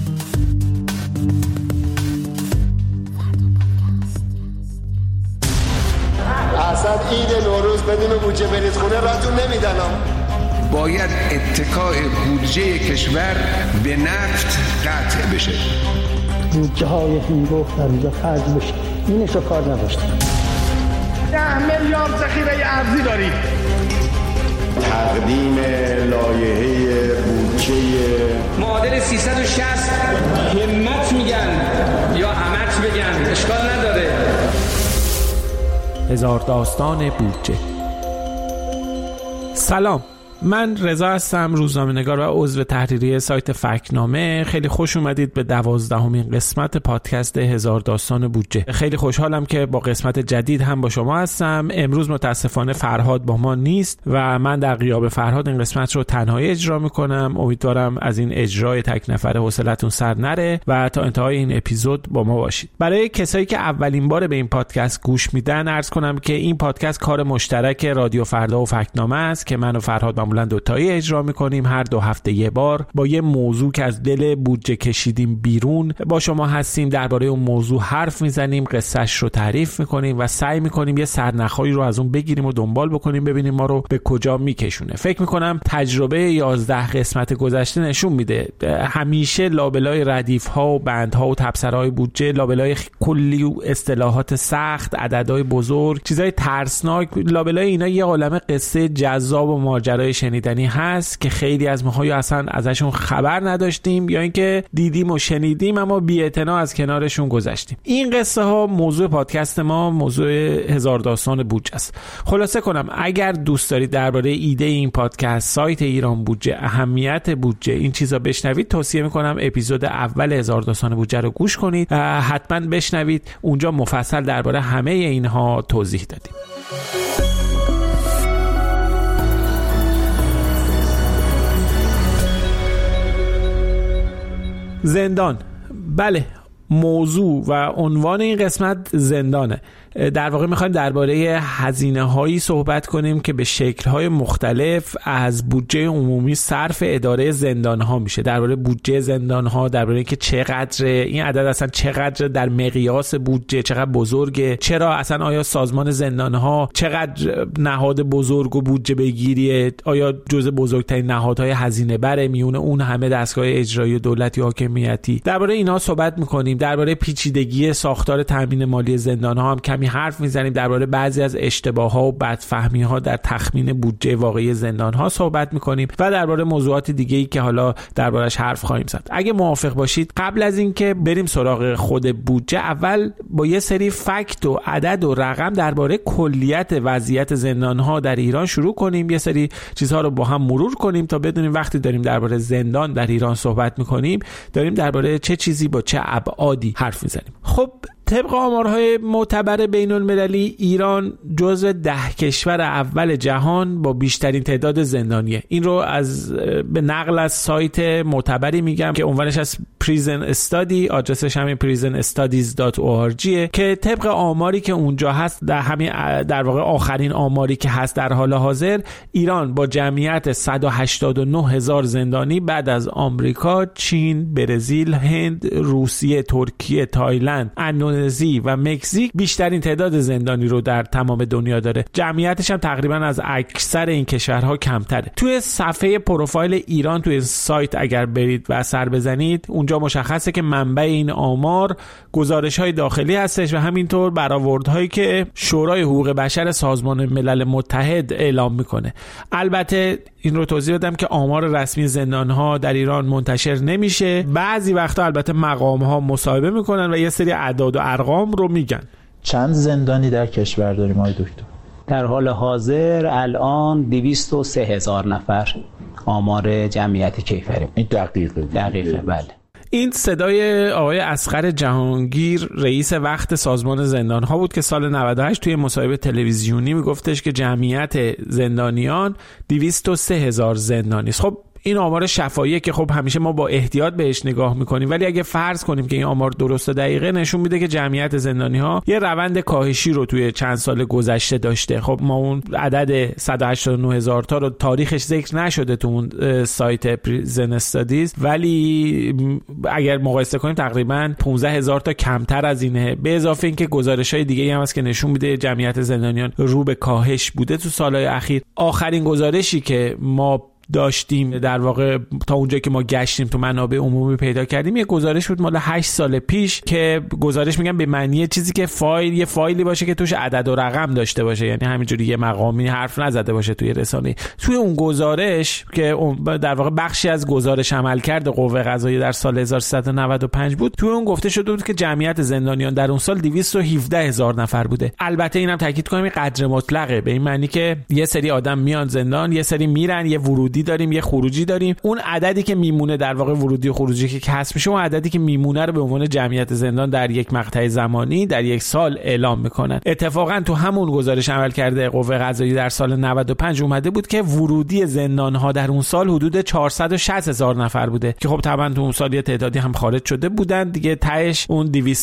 اصلا عید نوروز بدون بودجه برید خونه راتون نمیدنم. باید اتکاء بودجه کشور به نفت قطع بشه. بودجه های این گفت در اینجا خرج بشه، اینش رو کار نداشتیم. 10 میلیارد ذخیره ارزی داریم. تقدیم لایحه بودجه معادل 360 همت میگن یا همت بگن اشکال نداره. هزار داستان بودجه. سلام، من رضا هستم، روزنامه‌نگار و عضو تحریریه سایت فکت‌نامه. خیلی خوش اومدید به 12مین قسمت پادکست هزار داستان بودجه. خیلی خوشحالم که با قسمت جدید هم با شما هستم. امروز متاسفانه فرهاد با ما نیست و من در غیاب فرهاد این قسمت رو تنهایی اجرا میکنم. امیدوارم از این اجرای تک نفره حوصلتون سر نره و تا انتهای این اپیزود با ما باشید. برای کسایی که اولین بار به این پادکست گوش میدن عرض کنم که این پادکست کار مشترک رادیو فردا و فکت‌نامه است که من و فرهاد معمولا دوتایی اجرا میکنیم. هر 2 هفته یه بار با یه موضوع که از دل بودجه کشیدیم بیرون با شما هستیم، درباره اون موضوع حرف میزنیم، قصهش رو تعریف میکنیم و سعی میکنیم یه سرنخایی رو از اون بگیریم و دنبال بکنیم ببینیم ما رو به کجا میکشونه. فکر میکنم تجربه 11 قسمت گذشته نشون میده همیشه لابلای ردیف ها و بندها و تبصره‌های بودجه، لابلای کلی و اصطلاحات سخت، عددهای بزرگ، چیزای ترسناک، لابلای اینا یه عالمه قصه جذاب و ماجرای شنیدنی هست که خیلی از ماها یا اصلا ازشون خبر نداشتیم یا اینکه دیدیم و شنیدیم اما بی‌اعتنا از کنارشون گذشتیم. این قصه ها موضوع پادکست ما، موضوع هزار داستان بودجه است. خلاصه کنم اگر دوست دارید درباره ایده این پادکست، سایت ایران بودجه، اهمیت بودجه، این چیزا بشنوید، توصیه میکنم اپیزود اول هزار داستان بودجه رو گوش کنید. حتما بشنوید، اونجا مفصل درباره همه اینها توضیح دادیم. زندان. بله، موضوع و عنوان این قسمت زندانه. در واقع میخوایم درباره هزینه هایی صحبت کنیم که به شکل های مختلف از بودجه عمومی صرف اداره زندان ها میشه. درباره بودجه زندان ها، درباره اینکه چقدر این عدد اصلا چقدر در مقیاس بودجه، چقدر بزرگه، چرا اصلا آیا سازمان زندان ها چقدر نهاد بزرگ و بودجه بگیریه، آیا جزء بزرگترین نهادهای هزینه بره میونه اون همه دستگاه اجرایی دولتی و حاکمیتی. درباره اینا صحبت میکنیم. درباره پیچیدگی ساختار تامین مالی زندان ها هم کمی حرف میزنیم. درباره بعضی از اشتباهات و بدفهمی ها در تخمین بودجه واقعی زندان ها صحبت میکنیم و درباره موضوعات دیگه ای که حالا دربارش حرف خواهیم زد. اگه موافق باشید قبل از اینکه بریم سراغ خود بودجه، اول با یه سری فکت و عدد و رقم درباره کلیت وضعیت زندان ها در ایران شروع کنیم. یه سری چیزها رو با هم مرور کنیم تا بدونیم وقتی داریم درباره زندان در ایران صحبت میکنیم داریم درباره چه چیزی با چه ابعادی حرف میزنیم. خب طبق آمارهای معتبر بین المللی ایران جزو 10 کشور اول جهان با بیشترین تعداد زندانیه. این رو به نقل از سایت معتبری میگم که عنوانش از پریزن استادی، آدرسش همین prisonstudies.org که طبق آماری که اونجا هست در واقع آخرین آماری که هست در حال حاضر، ایران با جمعیت 189,000 زندانی بعد از آمریکا، چین، برزیل، هند، روسیه، ترکیه، تایلند، اندونزی و مکزیک بیشترین تعداد زندانی رو در تمام دنیا داره. جمعیتش هم تقریبا از اکثر این کشورها کمتره. توی صفحه پروفایل ایران توی سایت اگر برید و سر بزنید اونجا مشخصه که منبع این آمار گزارش‌های داخلی هستش و همینطور برآوردهایی که شورای حقوق بشر سازمان ملل متحد اعلام میکنه. البته این رو توضیح بدم که آمار رسمی زندان‌ها در ایران منتشر نمیشه. بعضی وقتا البته مقام‌ها مصاحبه میکنن و یه سری اعداد و ارقام رو میگن. چند زندانی در کشور داریم آقای دکتر؟ در حال حاضر الان 203,000 نفر آمار جمعیت کیفری. این دقیقه بله. این صدای آقای اصغر جهانگیر رئیس وقت سازمان زندان‌ها بود که سال 98 توی مصاحبه تلویزیونی میگفتش که جمعیت زندانیان 203,000 زندانی است. خب این آمار شفاهیه که خب همیشه ما با احتیاط بهش نگاه میکنیم، ولی اگه فرض کنیم که این آمار درست و دقیقه، نشون میده که جمعیت زندانی‌ها یه روند کاهشی رو توی چند سال گذشته داشته. خب ما اون عدد 189,000 تا رو تاریخش ذکر نشده تو اون سایت پریزن استادیز، ولی اگر مقایسه کنیم تقریبا 15,000 تا کمتر از اینه. به اضافه اینکه گزارش‌های دیگه‌ای هم هست که نشون میده جمعیت زندانیان رو به کاهش بوده تو سالهای اخیر. آخرین گزارشی که ما داشتیم در واقع تا اونجایی که ما گشتیم تو منابع عمومی پیدا کردیم یه گزارش بود مال 8 سال پیش که گزارش میگم به معنی چیزی که یه فایلی باشه که توش عدد و رقم داشته باشه، یعنی همینجوری یه مقامی حرف نزده باشه توی رسانه. توی اون گزارش که در واقع بخشی از گزارش عملکرد قوه قضاییه در سال 1395 بود، توی اون گفته شده بود که جمعیت زندانیان در اون سال 217,000 نفر بوده. البته اینم تاکید کنم این قدر مطلقه، به این معنی که یه سری آدم میان زندان، یه سری میرن، یه ورودی داریم یه خروجی داریم. اون عددی که میمونه در واقع ورودی و خروجی که کسب میشه، اون عددی که میمونه رو به عنوان جمعیت زندان در یک مقطع زمانی در یک سال اعلام میکنن. اتفاقا تو همون گزارش عمل کرده قوه قضاییه در سال 95 اومده بود که ورودی زندان ها در اون سال حدود 460,000 نفر بوده که خب طبعا تو اون سال یه تعدادی هم خارج شده بودن دیگه، تهش اون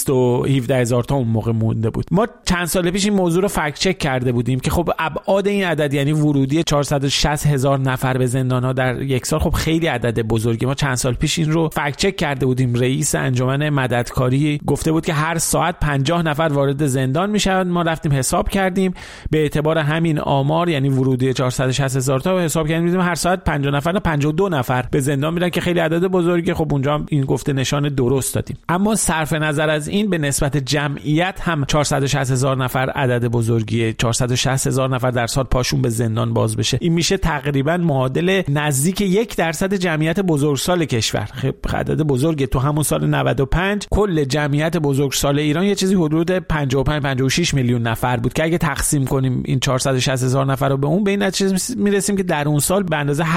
217,000 تا اون موقع مونده بود. ما چند سال پیش این موضوع رو فکت چک کرده بودیم که خب ابعاد این عدد، یعنی ورودی 460,000 نفر به زندان ها در یک سال، خب خیلی عدد بزرگی. ما چند سال پیش این رو فکت چک کرده بودیم. رئیس انجمن مددکاری گفته بود که هر ساعت 50 نفر وارد زندان میشن. ما رفتیم حساب کردیم به اعتبار همین آمار، یعنی ورودی 460,000 تا حساب کردیم دیدیم هر ساعت 50 نفر تا 52 نفر به زندان میرن که خیلی عدد بزرگی. خب اونجا هم این گفته نشان درست دادیم. اما صرف نظر از این به نسبت جمعیت هم 460,000 نفر عدد بزرگیه. 460,000 نفر در سال پاشون به زندان باز بشه، این میشه تقریبا معادل نزدیک 1% جمعیت بزرگسال کشور. خب عدد بزرگه. تو همون سال 95 کل جمعیت بزرگسال ایران یه چیزی حدود 55-56 میلیون نفر بود که اگه تقسیم کنیم این 460,000 نفر رو به اون، به این نتیجه میرسیم که در اون سال به اندازه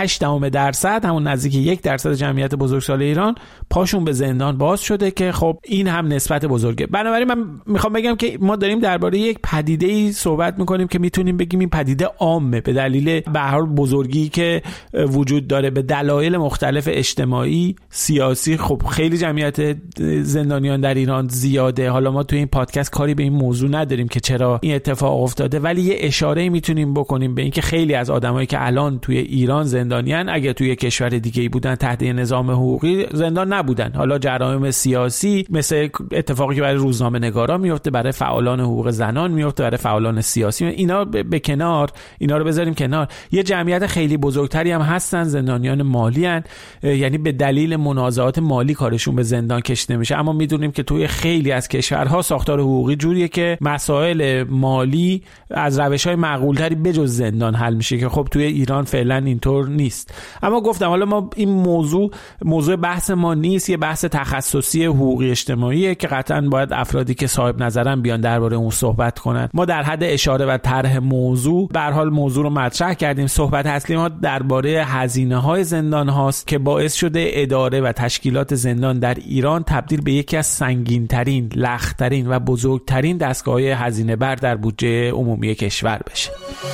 8% همون نزدیک 1% جمعیت بزرگسال ایران پاشون به زندان باز شده که خب این هم نسبت بزرگه. بنابراین من میخوام بگم که ما داریم درباره یک پدیده‌ای صحبت میکنیم که میتونیم بگیم این پدیده عامه به دلیل به هر بزرگی که وجود داره، به دلایل مختلف اجتماعی، سیاسی. خب خیلی جمعیت زندانیان در ایران زیاده. حالا ما توی این پادکست کاری به این موضوع نداریم که چرا این اتفاق افتاده، ولی یه اشاره میتونیم بکنیم به اینکه خیلی از آدمایی که الان توی ایران زندانیان اگه توی کشور دیگه‌ای بودن تحت نظام حقوقی زندان نبودن. حالا جرایم سیاسی مثل اتفاقی که برای روزنامه‌نگارا میفته، برای فعالان حقوق زنان میفته، برای فعالان سیاسی، اینا به کنار، اینا رو بذاریم کنار. یه جمعیت خیلی بزرگتری هم هستن زندانیان مالی ان، یعنی به دلیل منازعات مالی کارشون به زندان کشیده میشه. اما میدونیم که توی خیلی از کشورها ساختار حقوقی جوریه که مسائل مالی از روش‌های معقول‌تری بجز زندان حل میشه که خب توی ایران فعلا اینطور نیست. اما گفتم حالا ما این موضوع بحث ما نیست، یه بحث تخصصی حقوقی اجتماعیه که قطعاً باید افرادی که صاحب نظرن بیان درباره اون صحبت کنن. ما در حد اشاره و طرح موضوع به هر حال موضوع رو مطرح کردیم. صحبت اصلی ما درباره هزینه‌های زندان هاست که باعث شده اداره و تشکیلات زندان در ایران تبدیل به یکی از سنگین‌ترین، لخت‌ترین و بزرگترین دستگاه‌های هزینه بر در بودجه عمومی کشور بشه.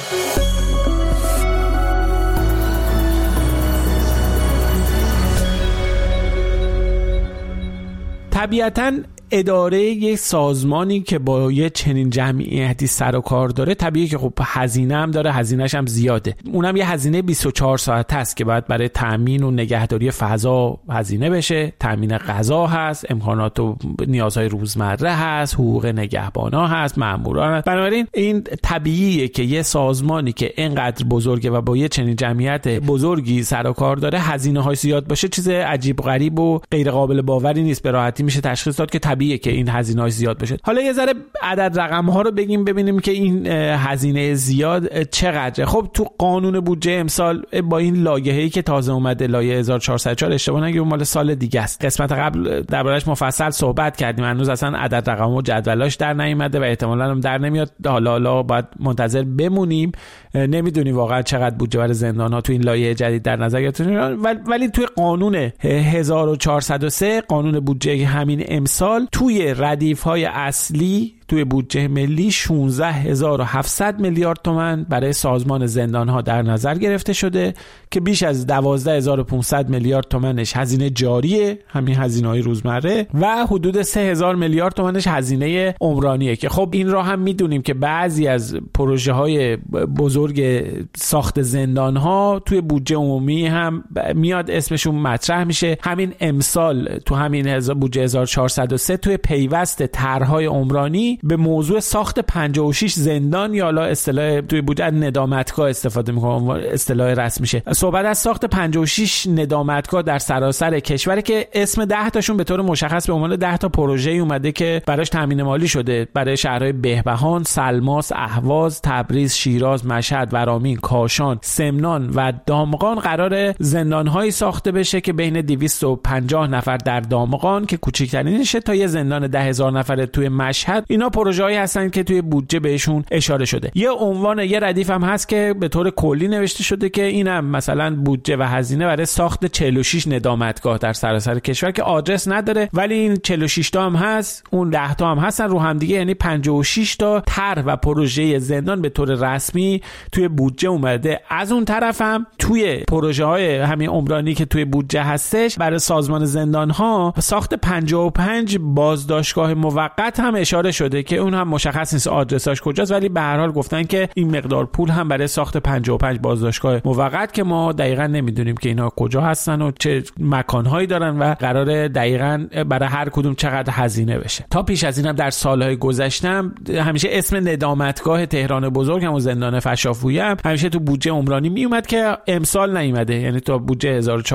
طبیعتاً اداره یک سازمانی که با یه چنین جمعیتی سر و کار داره، طبیعیه که خب هزینه هم داره، هزینه‌ش هم زیاده. اونم یه هزینه 24 ساعت هست که باید برای تامین و نگهداری فضا هزینه بشه، تامین غذا هست، امکانات و نیازهای روزمره هست، حقوق نگهبانا هست، ماموران هست. بنابراین این طبیعیه که یه سازمانی که اینقدر بزرگه و با یه چنین جمعیت بزرگی سر و کار داره هزینه‌های زیاد باشه. چیز عجیب غریب و غیر قابل باوری نیست. به راحتی میشه تشخیص داد که طبیعیه که این هزینه‌ها زیاد بشه. حالا یه ذره عدد رقم‌ها رو بگیم ببینیم که این هزینه زیاد چقدره. خب تو قانون بودجه امسال با این لایحه‌ای که تازه اومده، لایحه 1404 اشتباه نگم مال سال دیگه است. قسمت قبل دربارش مفصل صحبت کردیم. هنوز اصلا عدد رقم و جدولاش در نیومده و احتمالاً هم در نمیاد. حالا باید منتظر بمونیم. نمیدونیم واقعا چقدر بودجه برای زندان‌ها تو این لایحه جدید در نظر گرفته، ولی توی قانون 1403 قانون بودجه همین امسال توی ردیف‌های اصلی توی بودجه ملی 16700 میلیارد تومان برای سازمان زندان‌ها در نظر گرفته شده که بیش از 12500 میلیارد تومانش هزینه جاریه، همین هزینه‌های روزمره، و حدود 3000 میلیارد تومانش هزینه عمرانیه که خب این را هم میدونیم که بعضی از پروژه‌های بزرگ ساخت زندان‌ها توی بودجه عمومی هم میاد اسمشون مطرح میشه. همین امسال تو همین بودجه 1403 توی پیوست طرح‌های عمرانی به موضوع ساخت 56 زندان یا حالا اصطلاح توی بودجه ندامتگاه استفاده می‌کنم، اصطلاح رسمیشه، صحبت از ساخت 56 ندامتگاه در سراسر کشور که اسم 10 تاشون به طور مشخص به عنوان 10 تا پروژه اومده که براش تامین مالی شده برای شهرهای بهبهان، سلماس، اهواز، تبریز، شیراز، مشهد، ورامین، کاشان، سمنان و دامغان. قرار زندان‌هایی ساخته بشه که بین 250 نفر در دامغان که کوچکترینشه تا یه زندان 10,000 نفره توی مشهد. اینا پروژه‌هایی هستن که توی بودجه بهشون اشاره شده. یه عنوان یه ردیف هم هست که به طور کلی نوشته شده که اینم مثلا بودجه و هزینه برای ساخت 46 ندامتگاه در سراسر کشور که آدرس نداره، ولی این 46 تا هم هست، اون 10 تا هم هستن رو هم دیگه، یعنی 56 تا طرح و پروژه زندان به طور رسمی توی بودجه اومده. از اون طرف هم توی پروژه‌های همین عمرانی که توی بودجه هستش برای سازمان زندان‌ها ساخت 55 بازداشتگاه موقت هم اشاره شده که اون هم مشخص نیست آدرساش کجاست، ولی به هر حال گفتن که این مقدار پول هم برای ساخت 55 بازداشتگاه موقت که ما دقیقاً نمیدونیم که اینا کجا هستن و چه مکان‌هایی دارن و قراره دقیقاً برای هر کدوم چقدر هزینه بشه. تا پیش از اینم در سال‌های گذشته همیشه اسم ندامتگاه تهران بزرگ هم و زندان فشافویه هم همیشه تو بودجه عمرانی می اومد که امسال نیومده، یعنی تو بودجه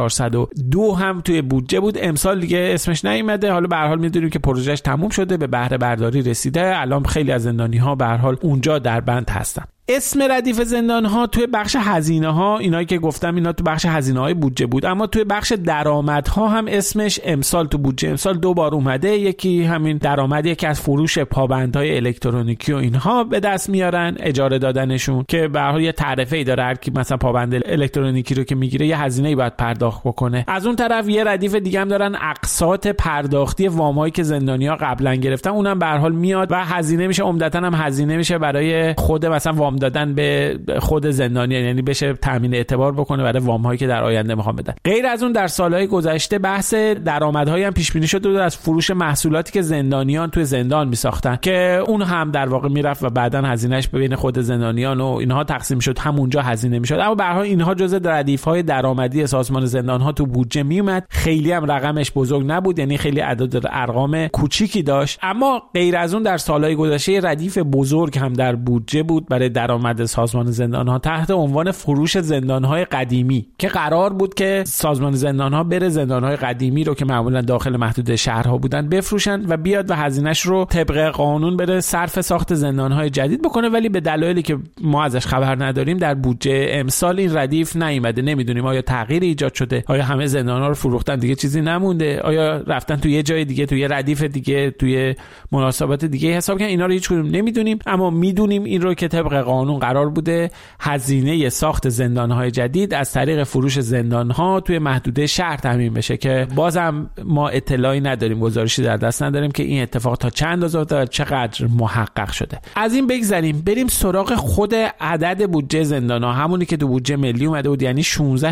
1402 هم توی بودجه بود، امسال دیگه اسمش نیومده. حالا به هر حال میدونیم که پروژهش تموم شده، به بهره برداری رسیده، الان خیلی از زندانی‌ها به هر حال اونجا در بند هستن. اسم ردیف زندان‌ها توی بخش هزینه‌ها، اینایی که گفتم اینا تو بخش هزینه‌های بودجه بود، اما توی بخش درآمدها هم اسمش امسال تو بودجه امسال 2 بار اومده. یکی همین درآمدی که از فروش پابندهای الکترونیکی و اینها به دست میارن، اجاره دادنشون، که به هر حال یه تعرفه‌ای داره، هر کی مثلا پابند الکترونیکی رو که میگیره یه هزینه‌ای باید پرداخت بکنه. از اون طرف یه ردیف دیگه هم دارن اقساط پرداختی وامایی که زندانی‌ها قبلا گرفتن، اونم به هر حال میاد و هزینه میشه، عمدتاً هم هزینه میشه برای خود مثلا وام دادن به خود زندانیان، یعنی بشه تامین اعتبار بکنه برای وام هایی که در آینده میخوام بدن. غیر از اون در سالهای گذشته بحث درآمدهایی هم پیش بینی شده بود از فروش محصولاتی که زندانیان توی زندان میساختن که اون هم در واقع میرفت و بعدن هزینهش بین خود زندانیان و اینها تقسیم شد، همونجا هزینه میشد. اما به هر حال اینها جزء ردیف های درآمدی سازمان زندان ها تو بودجه میومد، خیلی هم رقمش بزرگ نبود، یعنی خیلی عدد ارقام کوچیکی داشت. اما غیر از اون در سالهای گذشته ردیف بزرگ هم در بودجه بود برای درآمد سازمان زندان‌ها تحت عنوان فروش زندان‌های قدیمی که قرار بود که سازمان زندان‌ها بره زندان‌های قدیمی رو که معمولا داخل محدوده شهرها بودن بفروشن و بیاد و هزینه‌اش رو طبق قانون بره صرف ساخت زندان‌های جدید بکنه، ولی به دلایلی که ما ازش خبر نداریم در بودجه امسال این ردیف نیامده. نمیدونیم آیا تغییری ایجاد شده، آیا همه زندان‌ها رو فروختن دیگه چیزی نمونده، آیا رفتن تو یه جای دیگه، تو یه ردیف دیگه، توی مناسبات دیگه حساب کردن، اینا رو هیچ کدوم نمیدونیم. اما میدونیم این رو که طبق قانون قرار بوده هزینه ساخت زندان‌های جدید از طریق فروش زندان‌ها توی محدوده شهر تامین بشه که بازم ما اطلاعی نداریم، گزارشی در دست نداریم که این اتفاق تا چند اندازه و چقدر محقق شده. از این بگذریم بریم سراغ خود عدد بودجه زندان‌ها، همونی که تو بودجه ملی اومده بود، یعنی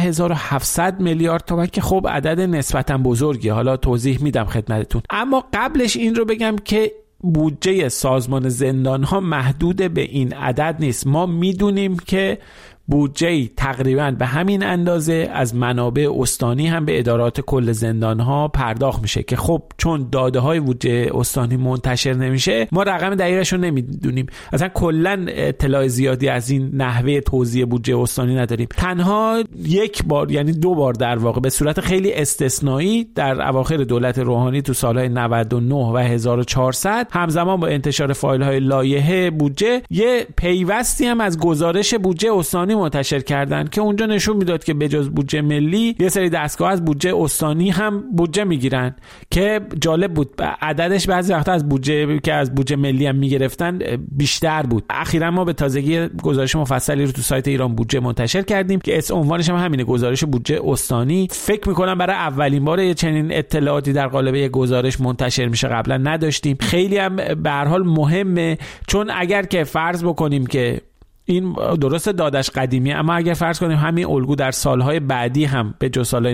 16700 میلیارد تومان که خب عدد نسبتاً بزرگی، حالا توضیح میدم خدمتتون. اما قبلش این رو بگم که بودجه سازمان زندان‌ها محدود به این عدد نیست. ما میدونیم که بودجه تقریبا به همین اندازه از منابع استانی هم به ادارات کل زندان‌ها پرداخت میشه که خب چون داده های بودجه استانی منتشر نمیشه ما رقم دقیقش رو نمیدونیم، اصلا کلا اطلاع زیادی از این نحوه توزیع بودجه استانی نداریم. تنها یک بار، یعنی 2 بار در واقع به صورت خیلی استثنایی در اواخر دولت روحانی تو سالهای 99 و 1400 همزمان با انتشار فایل های لایحه بودجه یه پیوستی هم از گزارش بودجه استانی منتشر کردن که اونجا نشون میداد که بجز بودجه ملی یه سری دستگاه از بودجه استانی هم بودجه میگیرن که جالب بود. عددش بعضی وقتا از بودجه که از بودجه ملی هم میگرفتن بیشتر بود. اخیراً ما به تازگی گزارش مفصلی رو تو سایت ایران بودجه منتشر کردیم که عنوانش هم همینه، گزارش بودجه استانی. فکر میکنم برای اولین بار یه چنین اطلاعاتی در قالب یه گزارش منتشر میشه، قبلا نداشتیم. خیلی هم به هر حال مهمه، چون اگر که فرض بکنیم که این درست دادش قدیمی، اما اگر فرض کنیم همین الگو در سالهای بعدی هم به جز سالهای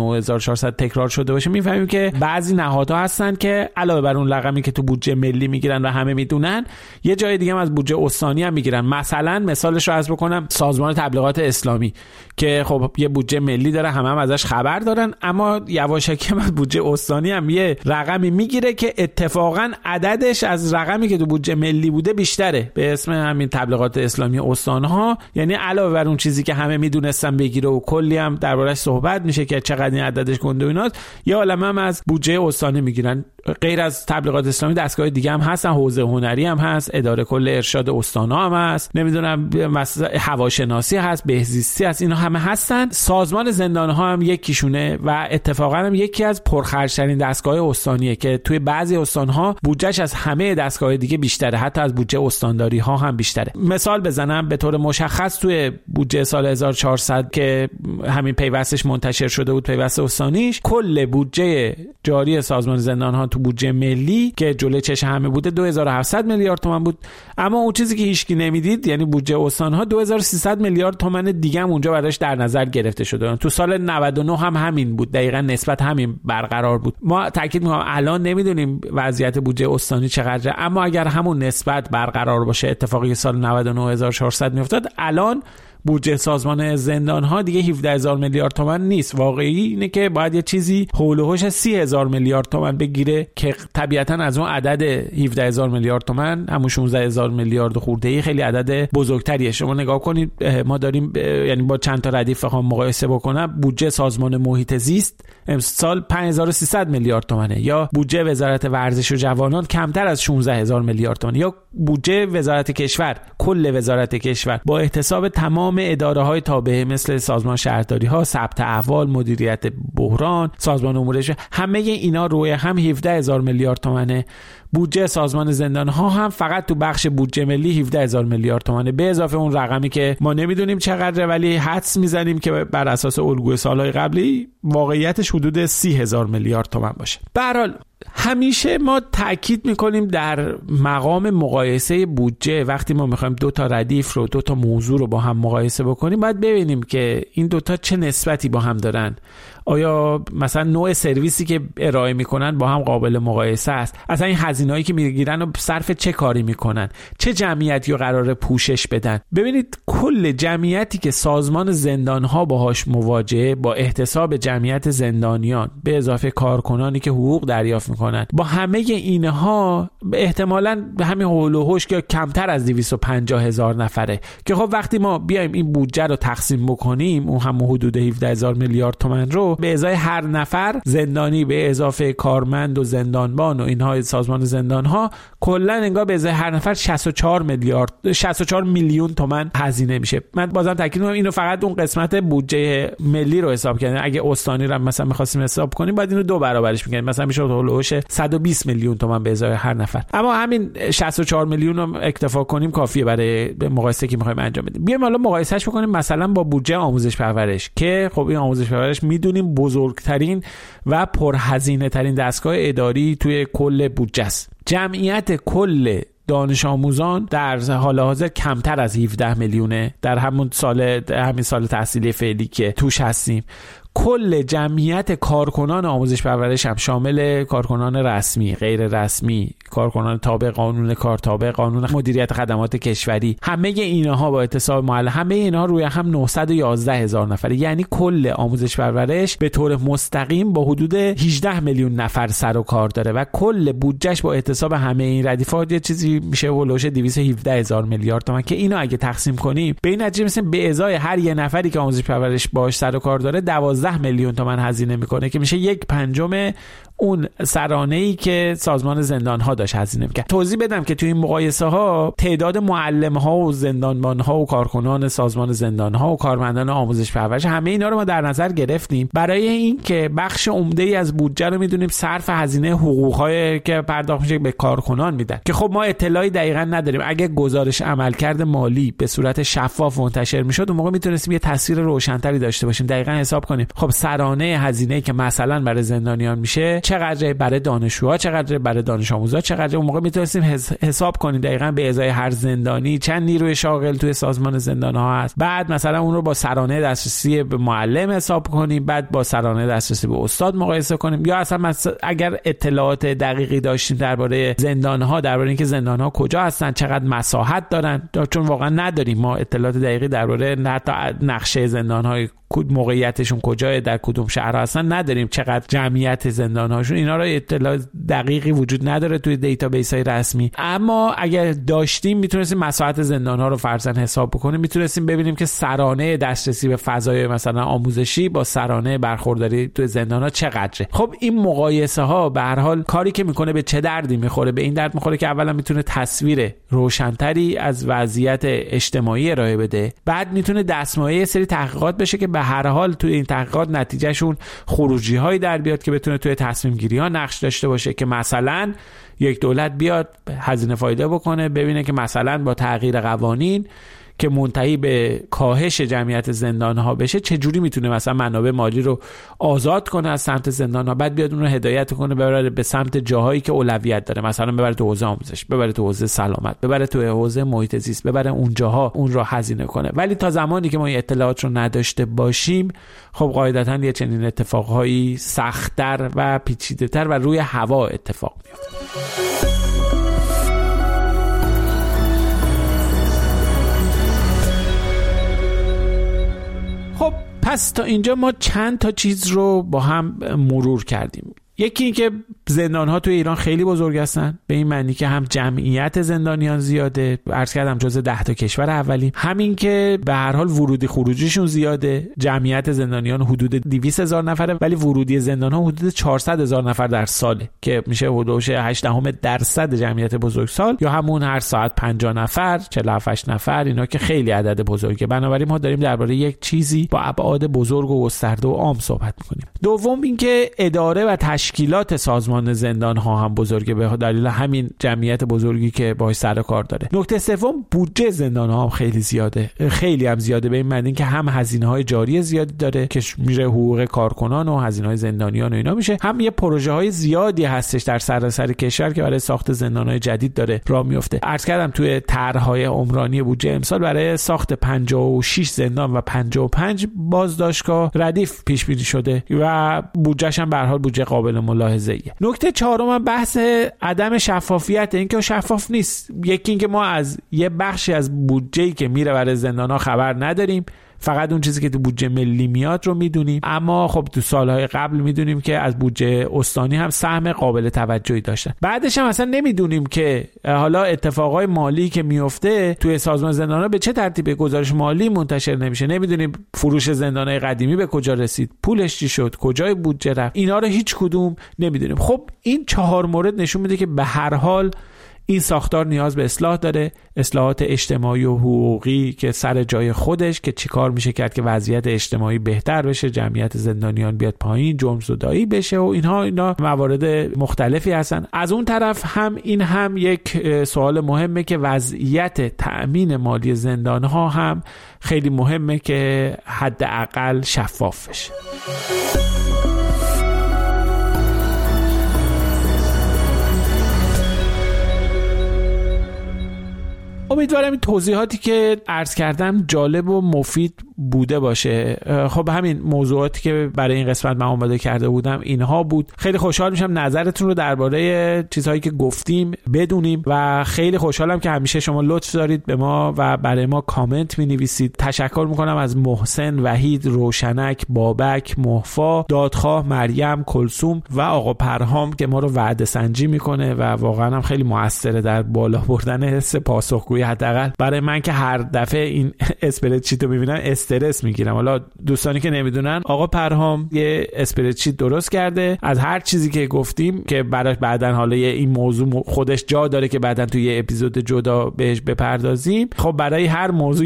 99400 تکرار شده باشه، میفهمیم که بعضی نهادها هستن که علاوه بر اون رقمی که تو بودجه ملی میگیرن و همه میدونن، یه جای دیگه هم از بودجه استانی هم میگیرن. مثلا مثالش رو عرض بکنم، سازمان تبلیغات اسلامی که خب یه بودجه ملی داره، هم ازش خبر دارن، اما یواشکی هم از بودجه استانی هم یه رقمی میگیره که اتفاقا عددش از رقمی که تو بودجه ملی بوده بیشتره، به اسم همین تبلیغات اسلامی استانها. یعنی علاوه بر اون چیزی که همه میدونستن بگیره و کلی هم دربارش صحبت میشه که چقدر این عددش گنده و ایناست، یه عالمه هم از بودجه استانی میگیرن. غیر از تبلیغات اسلامی دستگاه دیگه هم هستن، حوزه هنری هم هست، اداره کل ارشاد استان‌ها هم هست، نمیدونم هواشناسی هست، بهزیستی هست، اینا همه هستن. سازمان زندان‌ها هم یکیشونه و اتفاقا هم یکی از پرخرج‌ترین دستگاه استانیه که توی بعضی استان‌ها بودجهش از همه دستگاه دیگه بیشتره، حتی از بودجه استانداری‌ها هم بیشتره. مثال بزنم، به طور مشخص توی بودجه سال 1400 که همین پیوستش منتشر شده بود، پیوست استانیش، کل بودجه جاری سازمان زندان‌ها تو بودجه ملی که جلوی چش همه بوده 2700 میلیارد تومان بود. اما اون چیزی که هیچکی نمیدید، یعنی بودجه استان‌ها 2300 میلیارد تومان دیگه هم اونجا براش در نظر گرفته شده. تو سال 99 هم همین بود، دقیقاً نسبت همین برقرار بود. ما تاکید می‌کنم الان نمیدونیم وضعیت بودجه استانی چقدره، اما اگر همون نسبت برقرار باشه، اتفاقی سال 99400 میافتاد، الان بودجه سازمان زندان‌ها دیگه 17000 میلیارد تومان نیست. واقعی اینه که باید یه چیزی حول و حوش 30000 میلیارد تومان بگیره که طبیعتاً از اون عدد 17000 میلیارد تومان همون 16000 میلیارد خورده‌ای خیلی عدد بزرگتریه. شما نگاه کنید، ما داریم یعنی با چند تا ردیف بخوام مقایسه بکنم، بودجه سازمان محیط زیست امسال 5300 میلیارد تومانه، یا بودجه وزارت ورزش و جوانان کمتر از 16000 میلیارد تومان، یا بودجه وزارت کشور، کل وزارت کشور با احتساب تمام اداره‌های تابعه مثل سازمان شهرداری‌ها، ثبت احوال، مدیریت بحران، سازمان امور همه اینا روی هم 17000 میلیارد تومانه. بودجه سازمان زندان‌ها هم فقط تو بخش بودجه ملی 17000 میلیارد تومانه، به اضافه اون رقمی که ما نمیدونیم چقدره ولی حدس میزنیم که بر اساس الگوی سال‌های قبلی واقعیتش حدود 30000 میلیارد تومان باشه. به هر حال همیشه ما تاکید میکنیم در مقام مقایسه بودجه، وقتی ما میخوایم دو تا ردیف رو، دو تا موضوع رو با هم مقایسه بکنیم، باید ببینیم که این دوتا چه نسبتی با هم دارن. آیا مثلا نوع سرویسی که ارائه میکنن با هم قابل مقایسه است؟ اصلا این هزینه‌ای که میگیرن و صرف چه کاری میکنن؟ چه جمعیتی رو قراره پوشش بدن؟ ببینید کل جمعیتی که سازمان زندان‌ها باهاش مواجهه، با احتساب جمعیت زندانیان به اضافه کارکنانی که حقوق دریافت میکنن، با همه اینها احتمالاً همین حول و حوش که کمتر از 250000 نفره که خب وقتی ما بیایم این بودجه رو تقسیم بکنیم، اون هم حدود 17000 میلیارد تومان رو به ازای هر نفر زندانی به اضافه کارمند و زندانبان و اینها سازمان زندانها، کلا انگار به ازای هر نفر 64 میلیون تومان هزینه میشه. من بازم تاکید میکنم اینو فقط اون قسمت بودجه ملی رو حساب کردن. اگه استانی رو مثلا می‌خواستیم حساب کنیم باید اینو 2 برابرش می‌کردیم، مثلا میشد هولوش 120 میلیون تومان به ازای هر نفر. اما همین 64 میلیون رو اکتفا کنیم کافیه برای مقایسه که می‌خوایم انجام بدیم. بیایم حالا مقایسهش بکنیم مثلا با بودجه آموزش پرورش که خب این آموزش پرورش میدونیم بزرگترین و پرهزینه ترین دستگاه اداری توی کل بودجه است. جمعیت کل دانش آموزان در حال حاضر کمتر از 17 میلیونه در همین سال تحصیلی فعلی که توش هستیم. کل جمعیت کارکنان آموزش پرورش هم شامل کارکنان رسمی، غیر رسمی، کارکنان تابع قانون کار، تابع قانون مدیریت خدمات کشوری، همه اینها با احتساب محل، همه اینها روی هم 911000 نفره. یعنی کل آموزش پرورش به طور مستقیم با حدود 18 میلیون نفر سر و کار داره و کل بودجهش با احتساب همه این ردیفات یه چیزی میشه ولوش 217000 میلیارد تومان که اینو اگه تقسیم کنیم به این نتیجه میرسیم به ازای هر یه نفری که آموزش پرورش باهاش سر و کار داره 12 میلیون تومان هزینه میکنه که میشه 1/5 اون سرانه‌ای که سازمان زندان‌ها داشت هزینه می‌کرد. توضیح بدم که توی این مقایسه‌ها تعداد معلم‌ها و زندانبان‌ها و کارکنان سازمان زندان‌ها و کارمندان آموزش پرورش همه اینا رو ما در نظر گرفتیم برای این که بخش عمده‌ای از بودجه رو می‌دونیم صرف هزینه حقوق‌های که پرداخت میشه به کارکنان میدن که خب ما اطلاعی دقیقاً نداریم. اگه گزارش عملکرد مالی به صورت شفاف منتشر میشد اون موقع میتونستیم یه تصویر روشن‌تری داشته باشیم، دقیقاً حساب کنیم خب سرانه هزینه‌ای که مثلا برای زندانیان میشه چقدر، برای دانشجوها چقدر، برای دانش آموزا چقدر. اون موقع میتونستیم حساب کنیم دقیقاً به ازای هر زندانی چند نیروی شاغل توی سازمان زندان‌ها هست، بعد مثلا اون رو با سرانه دسترسی به معلم حساب کنیم، بعد با سرانه دسترسی به استاد مقایسه کنیم، یا اصلا اگر اطلاعات دقیقی داشتیم درباره زندان‌ها، درباره اینکه زندان‌ها کجا هستن، چقدر مساحت دارن، چون واقعا نداریم ما اطلاعات دقیقی درباره حتی نقشه زندان‌های موقعیتشون کجای در کدوم شهر هستن نداریم، چقدر جمعیت زندان‌هاشون، اینا رو اطلاع دقیقی وجود نداره توی دیتابیس‌های رسمی. اما اگر داشتیم میتونستیم مساحت زندان‌ها رو فرضاً حساب بکنیم، میتونستیم ببینیم که سرانه دسترسی به فضای مثلا آموزشی با سرانه برخورداری توی زندان‌ها چقدره. خب این مقایسه ها به هر حال کاری که میکنه به چه دردی میخوره؟ به این درد میخوره که اولا میتونه تصویر روشن‌تری از وضعیت اجتماعی ارائه بده، بعد میتونه دستمایه یه سری تحقیقات بشه که به هر حال توی این تحقیقات نتیجهشون خروجی هایی در بیاد که بتونه توی تصمیم گیری ها نقش داشته باشه، که مثلا یک دولت بیاد هزینه فایده بکنه، ببینه که مثلا با تغییر قوانین که منتهی به کاهش جمعیت زندان‌ها بشه چجوری میتونه مثلا منابع مالی رو آزاد کنه از سمت زندان‌ها، بعد بیاد اون رو هدایت کنه ببره به سمت جاهایی که اولویت داره، مثلا ببره تو حوزه آموزش، ببره تو حوزه سلامت، ببره تو حوزه محیط زیست، ببره اون جاها اون رو هزینه کنه. ولی تا زمانی که ما این اطلاعات رو نداشته باشیم خب قاعدتاً یه چنین اتفاقهایی سخت‌تر و پیچیده‌تر و روی هوا اتفاق میفته. خب پس تا اینجا ما چند تا چیز رو با هم مرور کردیم. یکی این که زندان‌ها توی ایران خیلی بزرگ هستن، به این معنی که هم جمعیت زندانیان زیاده، عرض کردم جزو 10 تا کشور اولیم، همین که به هر حال ورودی خروجیشون زیاده، جمعیت زندانیان حدود 200,000 نفره ولی ورودی زندان‌ها حدود 400,000 نفر در ساله که میشه حدود 8% جمعیت بزرگسال، یا همون هر ساعت 50 نفر، 47 نفر، اینا که خیلی عدد بزرگه. بنابراین ما داریم درباره یک چیزی با ابعاد بزرگ و گسترده و عام صحبت می‌کنیم. دوم اینکه اداره و تشکیلات سازمان زندان ها هم بزرگه به دلیل همین جمعیت بزرگی که باهاش سر کار داره. نکته سوم بودجه زندان ها هم خیلی زیاده، خیلی هم زیاده، به این معنی که هم هزینه های جاری زیادی داره که میره حقوق کارکنان و هزینه های زندانیان و اینا میشه، هم یه پروژه های زیادی هستش در سراسر کشور که برای ساخت زندان های جدید داره راه میفته. عرض کردم توی طرح‌های عمرانی بودجه امسال برای ساخت 56 زندان و 55 بازداشتگاه ردیف پیش بینی شده و بودجه‌ش هم به هر حال بودجه قابل ملاحظه‌ایه. نکته چهارم بحث عدم شفافیت، این که شفاف نیست. یکی این که ما از یه بخشی از بودجه‌ای که میره برای زندان‌ها خبر نداریم، فقط اون چیزی که تو بودجه ملی میاد رو میدونیم. اما خب تو سالهای قبل میدونیم که از بودجه استانی هم سهم قابل توجهی داشتن. بعدش هم اصلا نمیدونیم که حالا اتفاقای مالی که میفته توی سازمان زندان‌ها به چه ترتیب گزارش مالی منتشر نمیشه. نمیدونیم فروش زندان‌های قدیمی به کجا رسید، پولش چی شد، کجای بودجه رفت، اینا رو هیچ کدوم نمیدونیم. خب این 4 مورد نشون میده که به هر حال این ساختار نیاز به اصلاح داره، اصلاحات اجتماعی و حقوقی که سر جای خودش، که چیکار میشه کرد که وضعیت اجتماعی بهتر بشه، جمعیت زندانیان بیاد پایین، جرم زدایی بشه و اینا موارد مختلفی هستن. از اون طرف هم این هم یک سوال مهمه که وضعیت تأمین مالی زندان‌ها هم خیلی مهمه که حداقل شفاف بشه. امیدوارم این توضیحاتی که عرض کردم جالب و مفید بوده باشه. خب همین موضوعاتی که برای این قسمت من آماده کرده بودم اینها بود. خیلی خوشحال میشم نظرتون رو درباره چیزهایی که گفتیم بدونیم و خیلی خوشحالم که همیشه شما لطف دارید به ما و برای ما کامنت می‌نویسید. تشکر میکنم از محسن، وحید، روشنک، بابک، محفا، دادخواه، مریم، کلثوم و آقا پرهام که ما رو وعده سنجی میکنه و واقعا هم خیلی موثره در بالا بردن حس پاسخگویی، حداقل برای من که هر دفعه این اسپرد شیت رو میبینم استرس میگیرم. حالا دوستانی که نمیدونن، آقا پرهام یه اسپرچیت درست کرده از هر چیزی که گفتیم که براش بعدن حالا این موضوع خودش جا داره که بعدن توی یه اپیزود جدا بهش بپردازیم. خب برای هر موضوع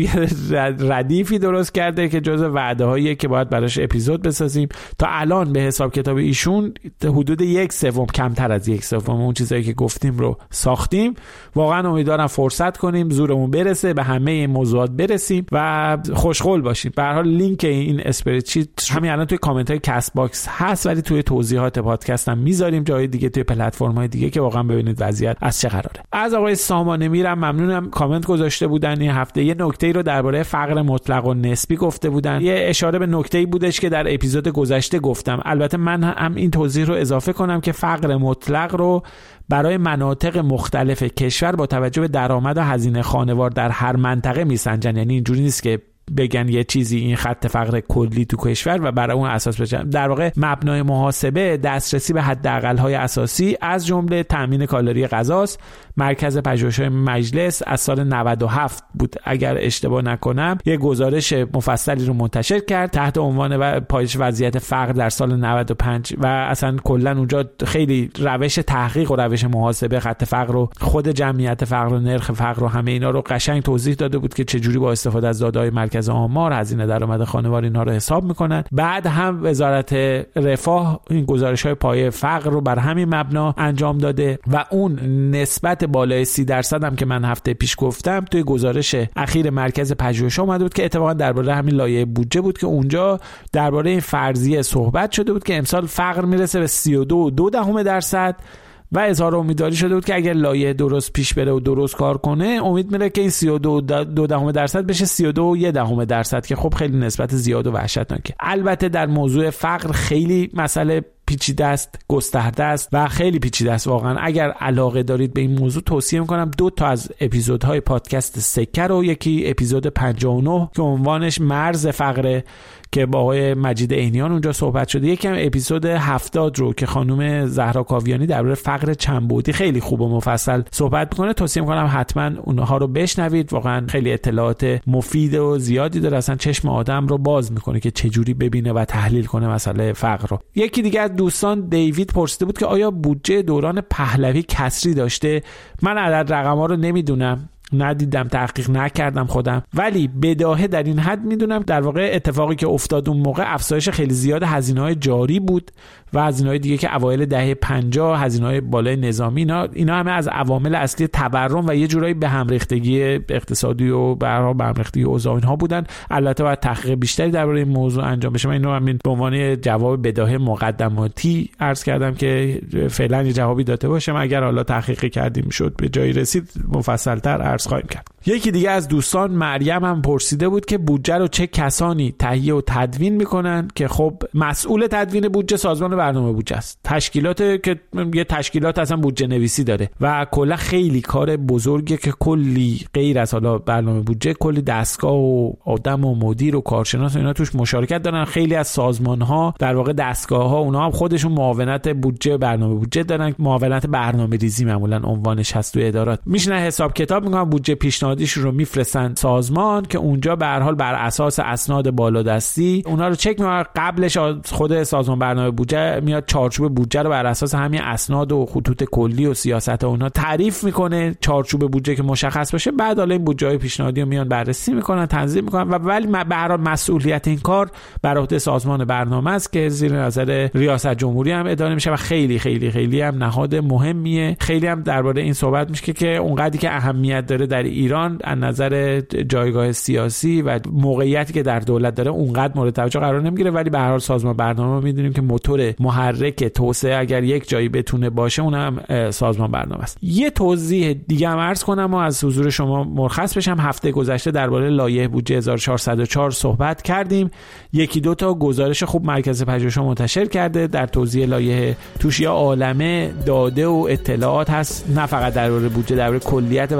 ردیفی درست کرده که جزء وعده‌هاییه که باید براش اپیزود بسازیم. تا الان به حساب کتاب ایشون حدود 1/3 کمتر از 1/3 اون چیزایی که گفتیم رو ساختیم. واقعا امیدوارم فرصت کنیم، زورمون برسه، به همه این موضوعات برسیم و خوشقول باشیم. به هر حال لینک این اسپرچیت همین الان توی کامنت های کست باکس هست، ولی توی توضیحات پادکست هم میذاریم، جای دیگه توی پلتفرم‌های دیگه که واقعا ببینید وضعیت از چه قراره. از آقای سامانه میرم ممنونم، کامنت گذاشته بودن این هفته یه نکته‌ای رو درباره فقر مطلق و نسبی گفته بودن. یه اشاره به نکته‌ای بودش که در اپیزود گذشته گفتم. البته من هم این توضیح رو اضافه کنم که فقر مطلق رو برای مناطق مختلف کشور با توجه به درآمد و هزینه خانوار در هر منطقه میسنجن. یعنی اینجوری نیست که بگن یه چیزی این خط فقر کلی تو کشور و برای اون اساس بشه. در واقع مبنای محاسبه دسترسی به حداقل‌های اساسی از جمله تامین کالری غذاست. مرکز پژوهش‌های مجلس از سال 97 بود اگر اشتباه نکنم یه گزارش مفصلی رو منتشر کرد تحت عنوان پایش وضعیت فقر در سال 95 و اصلا کلا اونجا خیلی روش تحقیق و روش محاسبه خط فقر رو، خود جمعیت فقر و نرخ فقر و همه اینا رو قشنگ توضیح داده بود که چجوری با استفاده از داده‌های مرکز آمار هزینه درآمد خانوار اینا رو حساب میکنن. بعد هم وزارت رفاه این گزارش‌های پایه فقر رو بر همین مبنا انجام داده و اون نسبت بالای 30% هم که من هفته پیش گفتم توی گزارش اخیر مرکز پژوهش اومده بود که اتفاقا درباره همین لایحه بودجه بود که اونجا درباره این فرضیه صحبت شده بود که امسال فقر میرسه به 32.2% و اظهار امیدواری شده بود که اگر لایحه درست پیش بره و درست کار کنه امید میره که این 32.2% بشه 32.1% که خب خیلی نسبت زیاد و وحشتناکه. البته در موضوع فقر خیلی مسئله پیچیده است، گسترده است و خیلی پیچیده است واقعا. اگر علاقه دارید به این موضوع توصیه میکنم 2 تا از اپیزودهای پادکست سکه رو، یکی اپیزود 59 که عنوانش مرز فقر که با آقای مجید عینیان اونجا صحبت شده، یکی هم اپیزود 70 رو که خانم زهرا کاویانی درباره فقر چندبعدی خیلی خوب و مفصل صحبت میکنه. توصیه میکنم حتما اونها رو بشنوید، واقعا خیلی اطلاعات مفید و زیادی داره، اصلا چشم آدم رو باز میکنه که چجوری ببینه و تحلیل کنه مسئله فقر رو. یکی دیگه از دوستان دیوید پرسیده بود که آیا بودجه دوران پهلوی کسری داشته؟ من عدد رقم‌ها رو نمیدونم، ندیدم، تحقیق نکردم خودم، ولی بداهه در این حد میدونم در واقع اتفاقی که افتاد اون موقع افزایش خیلی زیاد هزینه‌های جاری بود و هزینه‌های دیگه که اوایل دهه 50 هزینه‌های بالای نظامی اینا همه از عوامل اصلی تورم و یه جورایی به هم ریختگی اقتصادی و به هم ریختگی اوضاع اینها بودن. البته باید تحقیق بیشتری درباره این موضوع انجام بشه. من اینو همین به عنوان جواب بداهه مقدماتی عرض کردم که فعلا یه جوابی داده باشم، اگر حالا تحقیقی کردیم شد به جایی رسید مفصل‌تر عرض خواهیم کرد. یکی دیگه از دوستان مریم هم پرسیده بود که بودجه رو چه کسانی تهیه و تدوین میکنن، که خب مسئول تدوین بودجه سازمان برنامه بودجه است. تشکیلات که یه تشکیلات اصلا بودجه نویسی داره و کلا خیلی کار بزرگه که کلی غیر از حالا برنامه بودجه کلی دستگاه و آدم و مدیر و کارشناس و اینا توش مشارکت دارن. خیلی از سازمان ها در واقع دستگاه ها اونها هم خودشون معاونت بودجه برنامه بودجه دارن، معاونت برنامه‌ریزی معمولا عنوانش هست تو ادارات. میشنه حساب کتاب میکنن، بودجه پیشنهادیش رو میفرستن سازمان که اونجا به هر حال بر اساس اسناد بالادستی اونا رو چک میکنن. قبلش خود سازمان برنامه بودجه میاد چارچوب بودجه رو بر اساس همین اسناد و خطوط کلی و سیاست اونها تعریف میکنه، چارچوب بودجه که مشخص باشه. بعد حالا این بودجه‌های پیشنهادی رو میان بررسی میکنن، تنظیم میکنن و ولی به هر حال مسئولیت این کار بر عهده سازمان برنامه است که زیر نظر ریاست جمهوری هم اداره میشه و خیلی خیلی خیلی هم نهاد مهمیه. خیلی هم درباره این صحبت میشه که اونقدری که اهمیت داره در ایران از نظر جایگاه سیاسی و موقعیتی که در دولت داره اونقدر مورد توجه قرار نمیگیره، ولی به هر حال سازمان برنامه میدونیم که موتور محرک توسعه اگر یک جایی بتونه باشه اونم سازمان برنامه است. یه توضیح دیگه هم عرض کنم و از حضور شما مرخص بشم. هفته گذشته درباره لایحه بودجه 1404 صحبت کردیم. یکی دو تا گزارش خوب مرکز پژوهش منتشر کرده در توضیح لایحه، توش یا عالمه داده و اطلاعات هست، نه فقط درباره بودجه، درباره کلیت وضعیت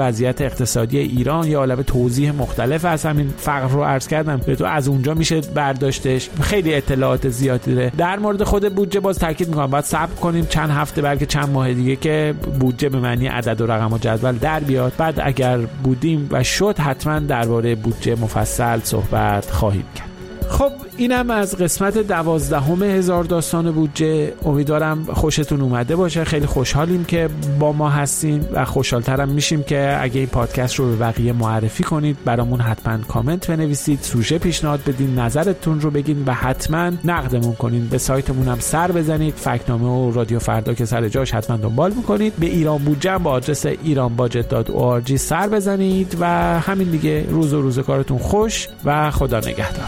اقتصادی ایران، یه عالمه توضیح مختلف از همین فقر رو عرض کردم به تو، از اونجا میشه برداشتش. خیلی اطلاعات زیادی داره. در مورد خود بودجه باز تاکید میکنم باید صبر کنیم چند هفته بلکه چند ماه دیگه که بودجه به معنی عدد و رقم و جدول در بیاد. بعد اگر بودیم و شد حتما درباره بودجه مفصل صحبت خواهیم کرد. خب اینم از قسمت 12 هزار داستان بودجه. امیدوارم خوشتون اومده باشه. خیلی خوشحالیم که با ما هستین و خوشحالترم میشیم که اگه این پادکست رو به بقیه معرفی کنید، برامون حتما کامنت بنویسید، سوژه پیشنهاد بدین، نظرتون رو بگین و حتما نقدمون کنین. به سایتمون هم سر بزنید، فکتنامه و رادیو فردا که سر جاش حتما دنبال میکنید. به ایران بودجه با آدرس iranbudget.org سر بزنید و همین دیگه. روز و روزگارتون خوش و خدا نگهدار.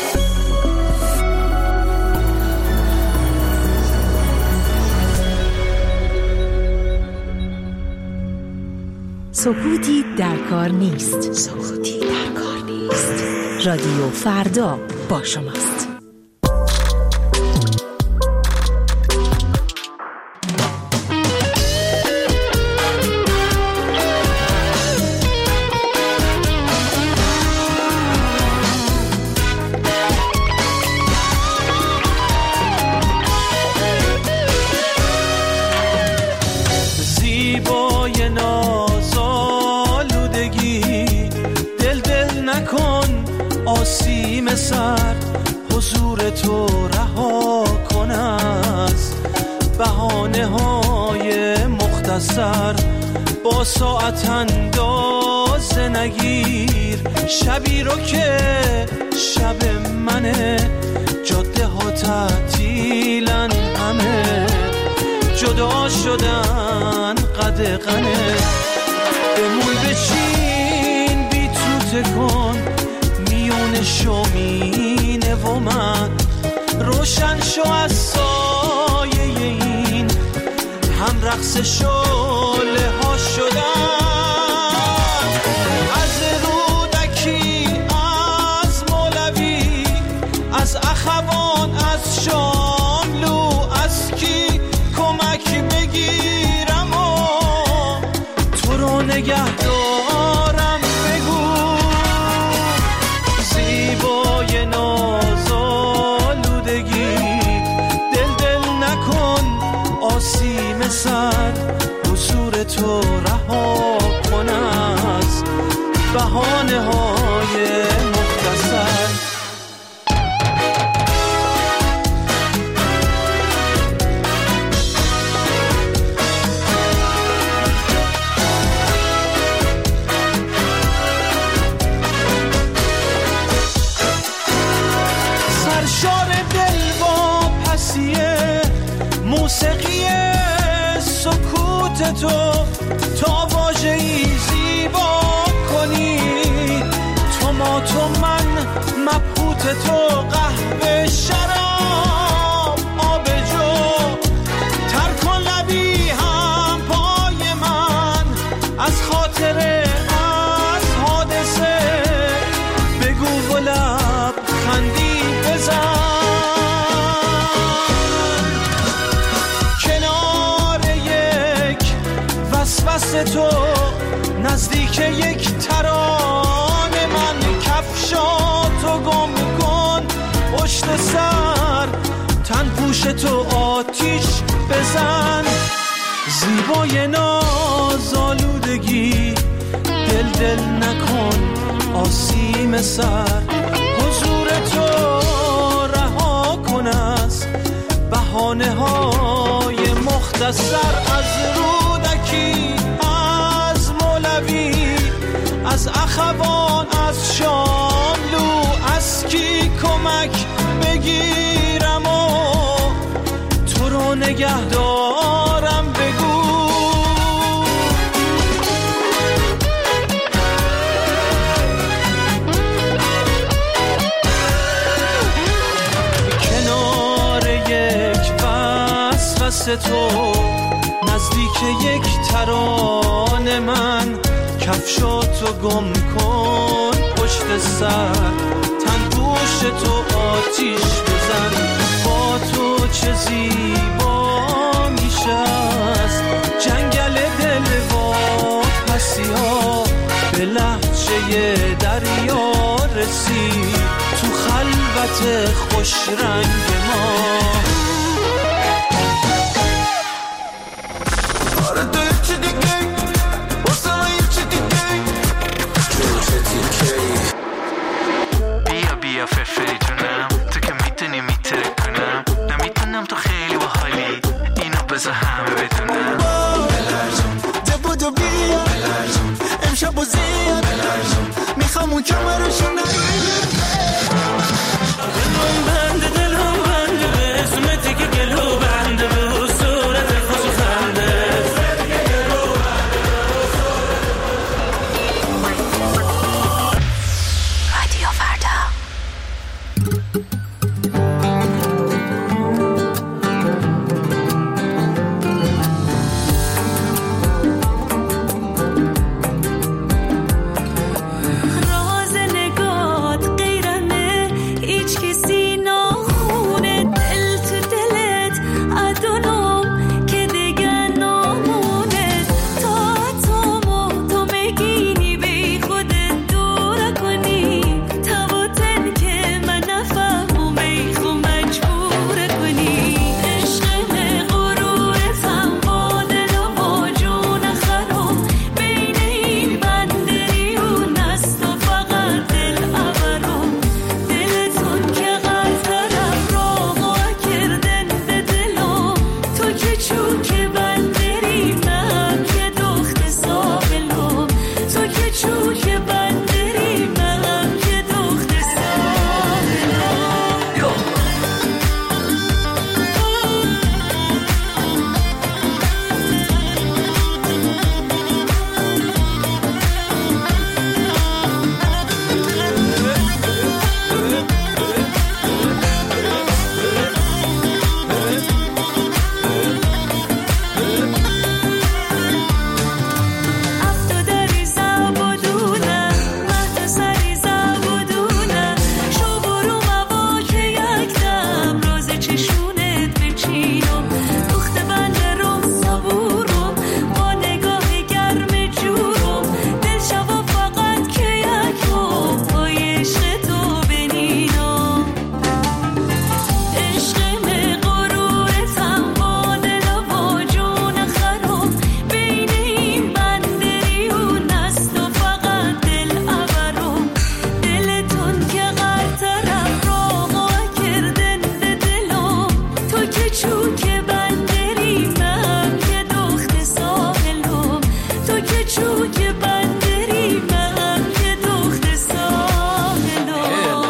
سکوتی در کار نیست. سکوتی در کار نیست. رادیو فردا با شماست. سر حضور تو رها کن از بهانه های مختصر، با ساعت اندازه نگیر شبی رو که شب منه، جاده ها تعطیلن همه جدا شدن قدغنه، به موی بچین بی تو تکن میون شومینه و من، روشن شو از سایه این هم رقص شعله ها شدن، از رودکی از مولوی از اخوان از شاملو از کی کمک بگیرم و تو رو نگه دارم، بگو زیبای نازآلودگی دل نکن آسیم سر، حضور تو رها کن از بهانه های مختصر. سرشار دل با پسیه موسیقی سکوت تو، تا واژه‌ای زیبا کنی تو ما تو من، مبهوت تو قهوه شراب آب جو، تر کن لبی هم پای من از خاطره از حادثه، بگو و لب خندی بزن کنار یک وسوسه تو، نزدیک یک ترانه من، کفشاتو گم کن پشت سر، تن پوش تو آتیش بزن، زیبای نازآلودگی دل نکن آسیم سر، حضور تو رها کن از بهانه های مختصر، از رودکی از مولوی از اخوان از شاملو از کی کمک بگیرم و تو رو نگه دارم، بگو کنار یک وسوسه تو، نزدیک یک ترانه من، کفشاتو گم کن پشت سر، تن پوش تو آتیش بزن، با تو چه زیبا میشه است جنگل دل و پسی ها، رفتی تو خلوت خوش رنگ ما. آره تو چی دیگه واسه من چی دیگه بیا فرفری جونم تو که میتونی میترکنم نمیتونم تو خیلی باحالی اینو بذار همه بدونم. بلرزون دبودو بیا بلرزون امشب و زیاد بلرزون میخوام اون کمرشو نگیر. دلم بنده به اسمتی که گلو بنده به صورت خوش خنده. رادیو فردا. راز نگات غیرمه هیچ کسی ناخونه دل تو دلت ادونم که دیگه نامونه تا اتمو تو میگینی بی خودت دور کنی تواتن که من نفهمم میخوام مجبور کنی. عشق غرورتم با دل و با جون خرم بین این بندری و نست و فقط دل ابرم دلتون که غلط طرف را کردن به دلم تو که چوک بندری من که دخت ساحلم تو که چوک بندری من که دخت ساحلم. افتو داری زبودونه مهد سری زبودونه شو برو موا که یک دم راز چشونت بچینم دخت بنده روم صبورم با نگاه گرم جورم دل شوا فقط که یکم پای عشق تو بنینم. عشق غرورتم با دل و با جون خرم بین این بندری و نست و فقط دل ابرم دلتون که غلط طرف را کردن به دلم تو که چوک بندری من که دخت ساحلم تو که چوک بندری من که دخت ساحلم.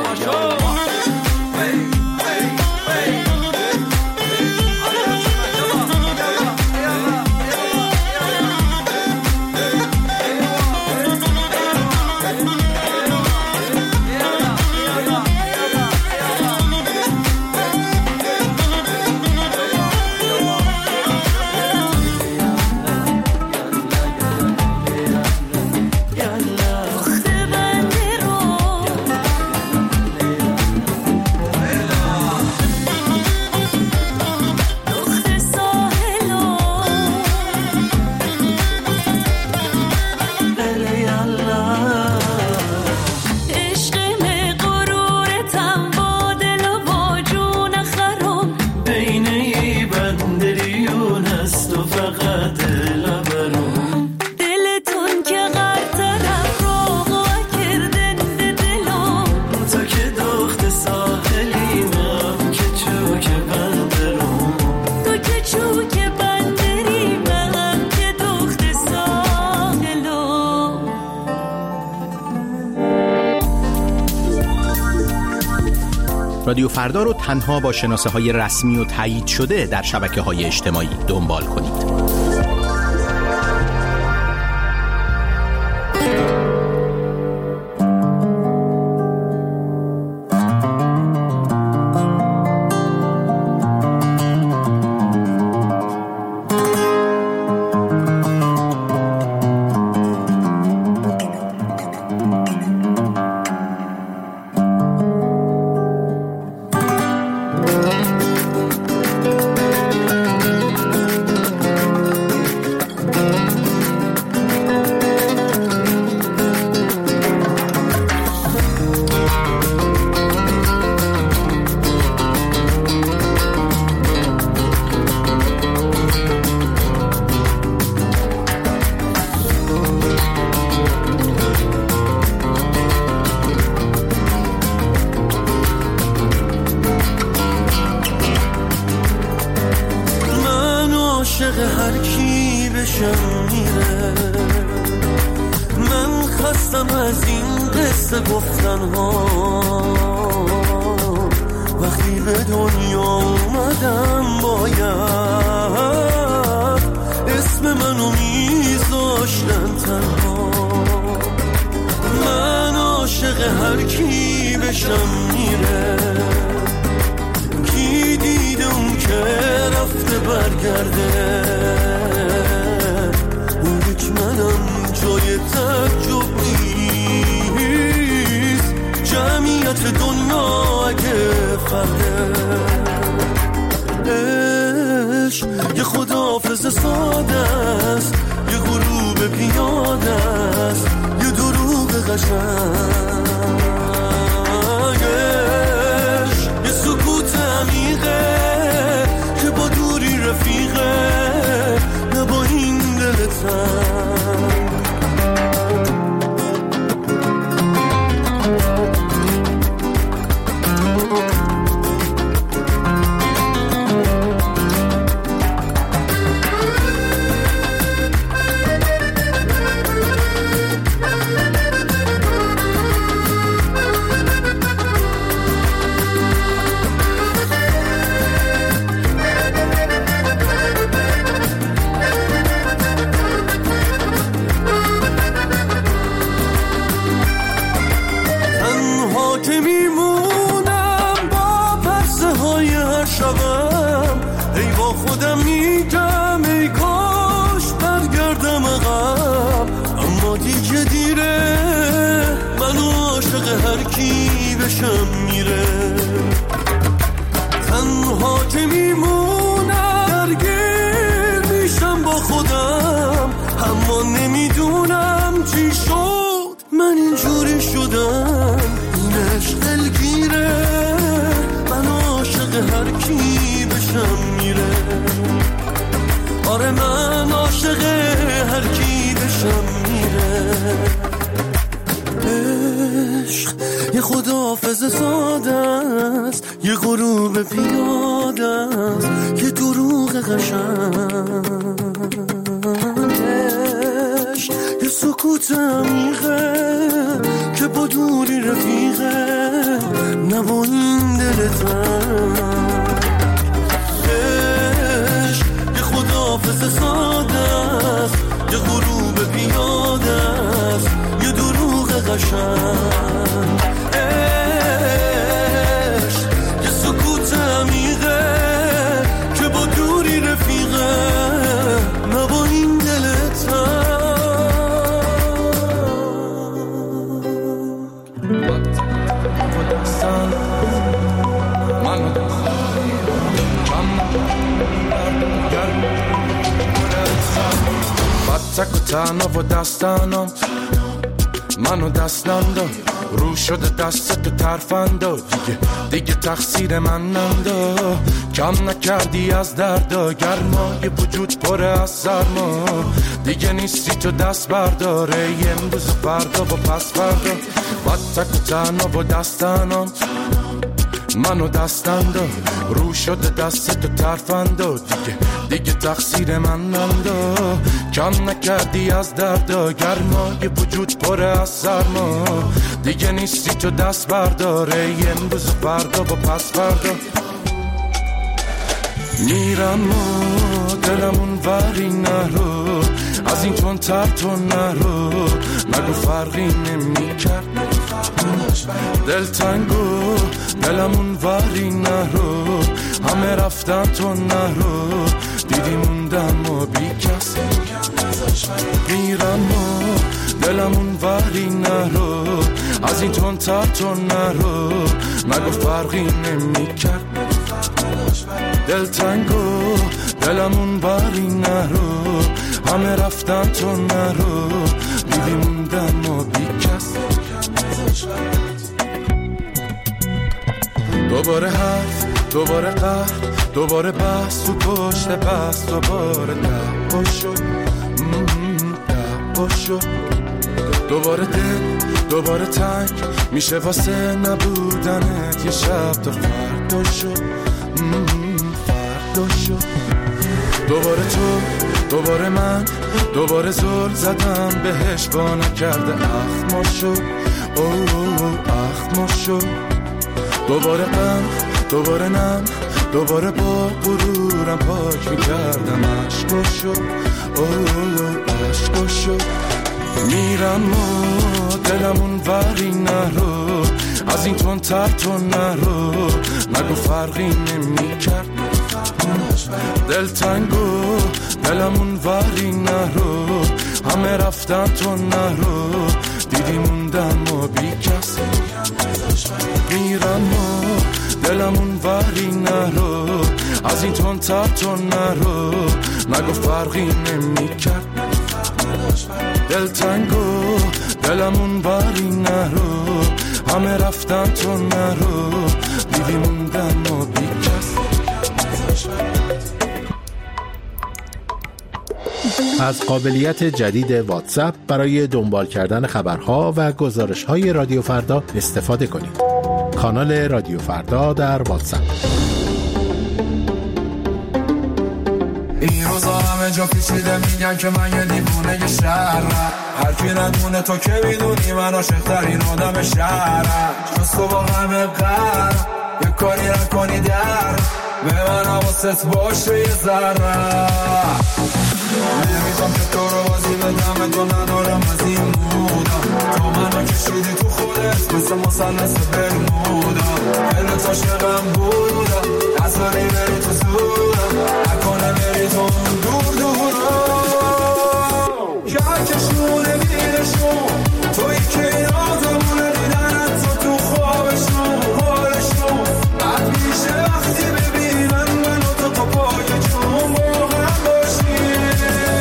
دخت بنده رو دخت ساحلم عشق غرورتم با دل و با جون خرم بین ای بندری و نست و فقط دل برم دلتون که غلط طرف را کردن به دلم تو که دخت ساحلی من که چوک بندرم تو که چوک بندری من که دخت ساحلم. رادیو فردا رو تنها با شناسه‌های رسمی و تایید شده در شبکه‌های اجتماعی دنبال کنید. عاشق هر کی بشم میره. من خستم از این قصه گفتن ها، وقتی به دنیا اومدم باید اسم منو میذاشتن تنها. من عاشق هر کی بشم میره، کی دیده اون که رفته برگرده. اون یک منم جای تعجب نیست، جمعیت دنیا اگه فرده. عشق یه خداحافظ ساده است، یه غروب پیاده است، یه دروغ قشنگ. یه سکوت عمیقه که با دوری رفیقه، نه با این دل تنگ. تنها که میمونم درگیر میشم با خودم، اما نمیدونم چی شد من اینجوری شدم. این عشق دلگیره، من عاشق هر کی بشم میره. آره من عاشق هر کی بشم میره. عشق یه خداحافظ ساده است، یه غروب پیاده است، یه دروغ قشنگش، یه سکوت عمیقه که با دوری رفیقه، نه با این دل تنگ. عشق یه خداحافظ ساده است، یه غروب پیاده است، یه دروغ قشنگ. عشق یه سکوت عمیقه که با دوری رفیقه، نه با این دل تنگ. تک و تنها و دستانم منو دستم داد، رو شده دست تو ترفندا، دیگه تقصیر من نندا. کم نکردی از دردا، گرمای وجود پره از سرما. دیگه نیستی تو دست برداره، امروز و فردا و پس فردا. با تک و تنها و دستانم منو دستم داد، رو شده دست تو ترفندا، دیگه تقصیر من نندا. کم نکردی از دردا، گرمای وجود پره از سرما. دیگه نیستی تو دست برداره، امروز و فردا و پس فردا. میرم و دلمون وری نرو، از این تون تر تو نرو، نگو فرقی نمی کرد. دل تنگو دلمون وری نرو، همه رفتن تو نرو، دیدی موندم و بی کس. میرم و دلمون وری نرو، از این تون تر تو نرو، نگو فرقی نمی کرد. دل تنگو دلمون وری نرو، همه رفتن تو نرو، دیدی موندم و بی کس. دوباره حرف، دوباره قهر، دوباره بحث تو پشت بحث، دوباره دعوا شد، دعوا شد. دوباره دل، دوباره تنگ میشه واسه نبودنت، یه شب تا فردا شد، فردا شد. دوباره تو، دوباره من، دوباره زل زدم بهش با نکرده اخم شد. اخم شد. دوباره غم، دوباره نم، دوباره با غرورم پاک میکردم عشق شد. عشق شد. میرم و دلمون وری نرو، از این تون تر تو نرو، نگو فرقی نمیکرد دلتنگو دلمون وری نرو، همه رفتن تو نرو، دیدی موندم و بی کس. میرم و دلمون وری نرو، از این تون تر تو نرو، نگو فرقی نمیکرد دلتنگو دلمون وری نرو، همه رفتن تو نرو، دیدی موندم و بی کس. از قابلیت جدید واتساپ برای دنبال کردن خبرها و گزارش‌های رادیو فردا استفاده کنید. کانال رادیو فردا در واتساپ. این روزا همه جا پیچیده میگن که من یه دیوونه شهرم، هر کی ندونه تو که میدونی من عاشق‌ترین آدم شهرم. جز تو با همه قرم یه کاری نکنی در به من حواست باشه یه ذره. نمیخوام که تو رو بازی بدم، تو ندارم از این مودا، تو منو کشیدی تو خودت مثل مثلث برمودا. دلت عاشقم بودا، نذاری بری تو زودم، نکنه بری تو دور دورا. کهکشونه بیرشون توی که این آزمونه دیدنت تو خوابشون حالشون بد میشه وقتی ببینن منو تو پای جون با هم باشیم.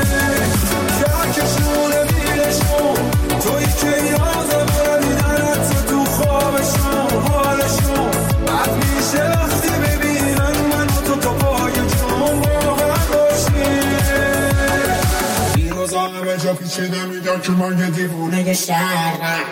کهکشونه بیرشون توی که این آزمونه دیدنت تو خوابشون حالشون بد میشه وقتی ببینن منو تو پای جون با هم باشیم. این روزا همه جا پیچیده میگن که من یه دیوونه شهرم.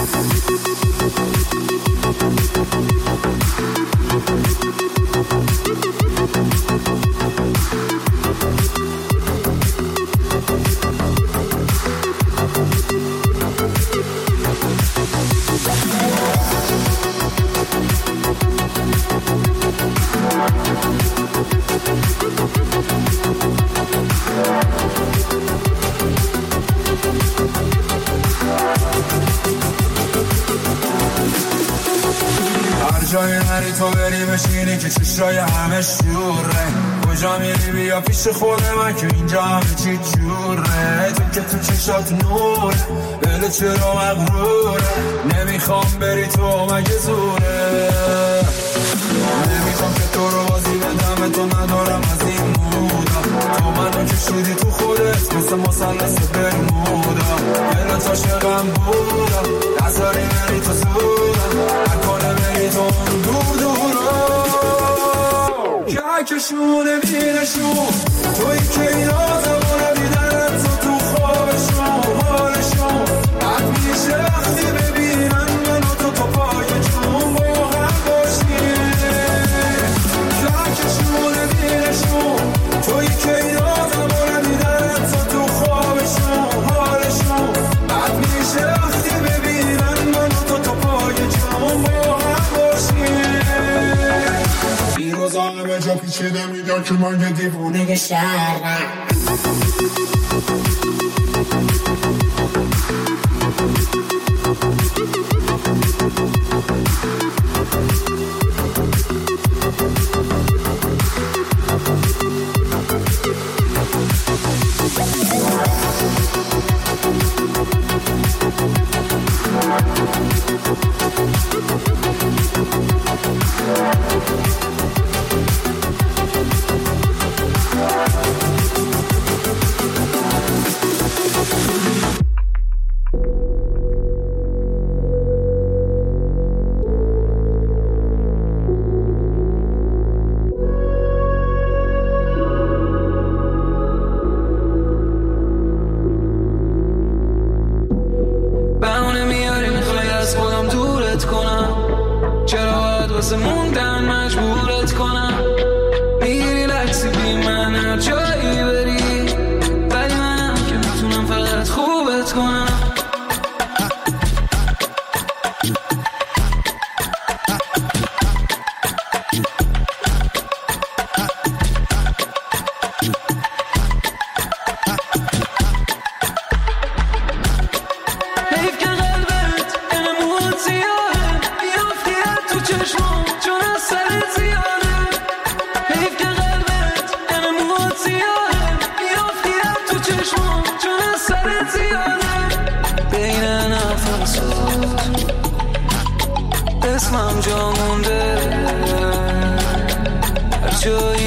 هر جای نری تو بری بشینی که چشای همه شوره، کجا میری بیا پیش خود من که اینجا همه چی جوره. تو که تو چشات نوره، دل چرا مغروره، نمیخوام بری تو مگه زوره. نمیخوام که تو رو بازی بدم، تو ندارم از این مودا، تو منو کشیدی تو خودت مثل مثلث برمودا. دلت عاشقم بودا، نذاری بری تو زودم، نکنه بری تو دور دورا. کهکشونه بیرشون توی که این آزمونه دیدنت تو خوابشون حالشون بد میشه وقتی ببینن منو تو پای جون با هم باشیم. کهکشونه بیرشون توی که این آزمونه دیدنت تو خوابشون حالشون بد میشه وقتی ببینن منو تو پای جون با هم باشیم. این روزا همه جا پیچیده میگن که من یه دیوونه شهرم. واسه موندن مجبورت کنم، میگیری لحظی بی من هر جایی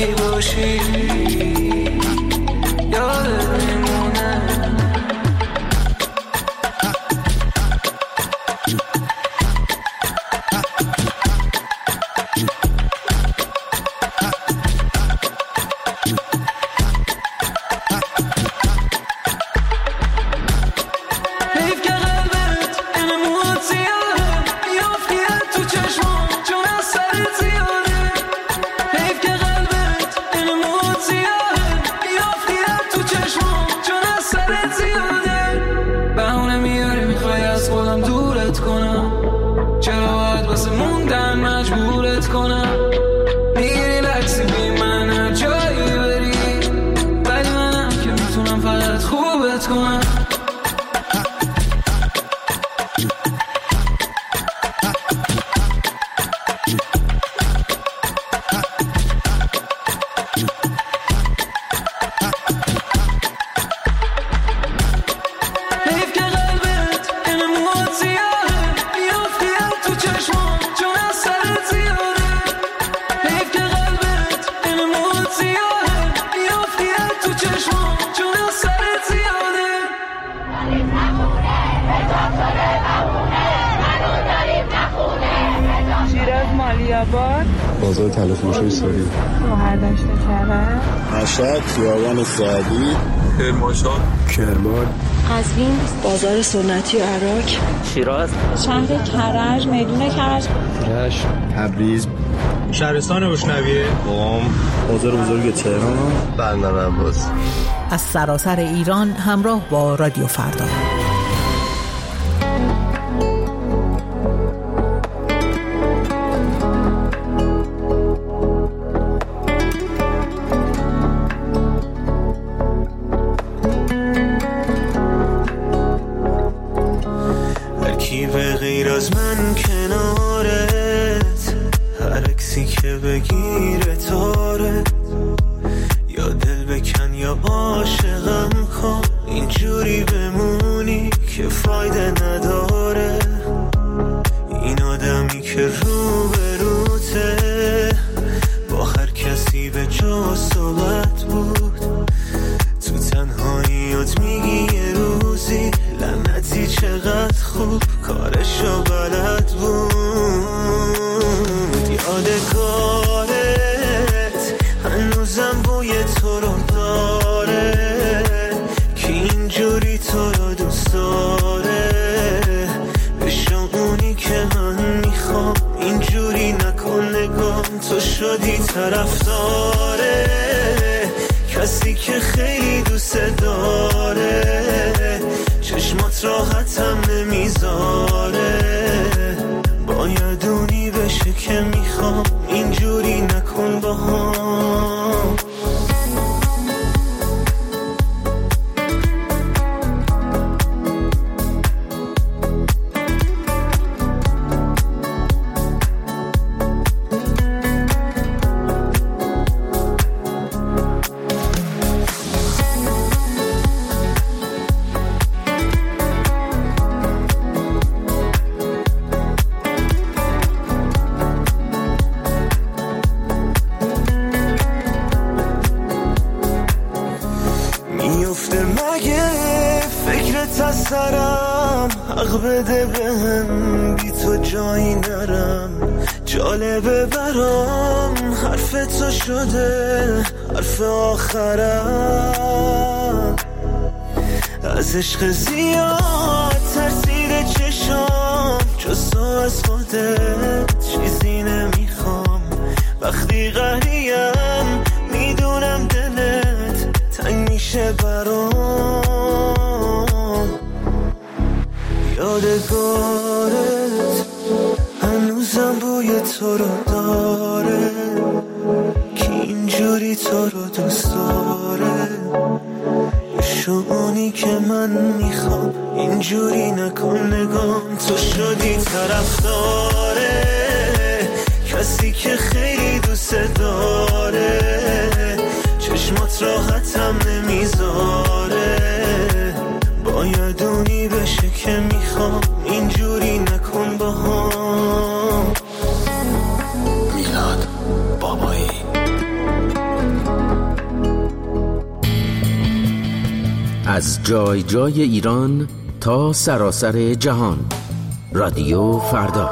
وقتی باشی یادت میمونه. بازار تلفروشی سوری مهردشت کرد مشهد خیابان سعدی کرمانشاه کرمان قزوین بازار سنتی عراق شیراز شهر کرج میدون کرج رشت تبریز شهرستان روشنویه قم بازار بزرگ تهران بندر عباس. از سراسر ایران همراه با رادیو فردا. از عشق زیاد ترسیده چشام جز از خودت چیزی نمیخوام. وقتی قهریم میدونم دلت تنگ میشه برام. یادگارت هنوزم بوی تو رو داره که اینجوری تو رو دوست داره. شعونی که من میخوام اینجوری نکن نگام. تو شدی طرفداره کسی که خیلی دوست داره. چشمات راحتم نمیذاره. باید اونی بشه که میخوام اینجوری نکن باهام. میلاد بابایی از جای جای ایران تا سراسر جهان. رادیو فردا.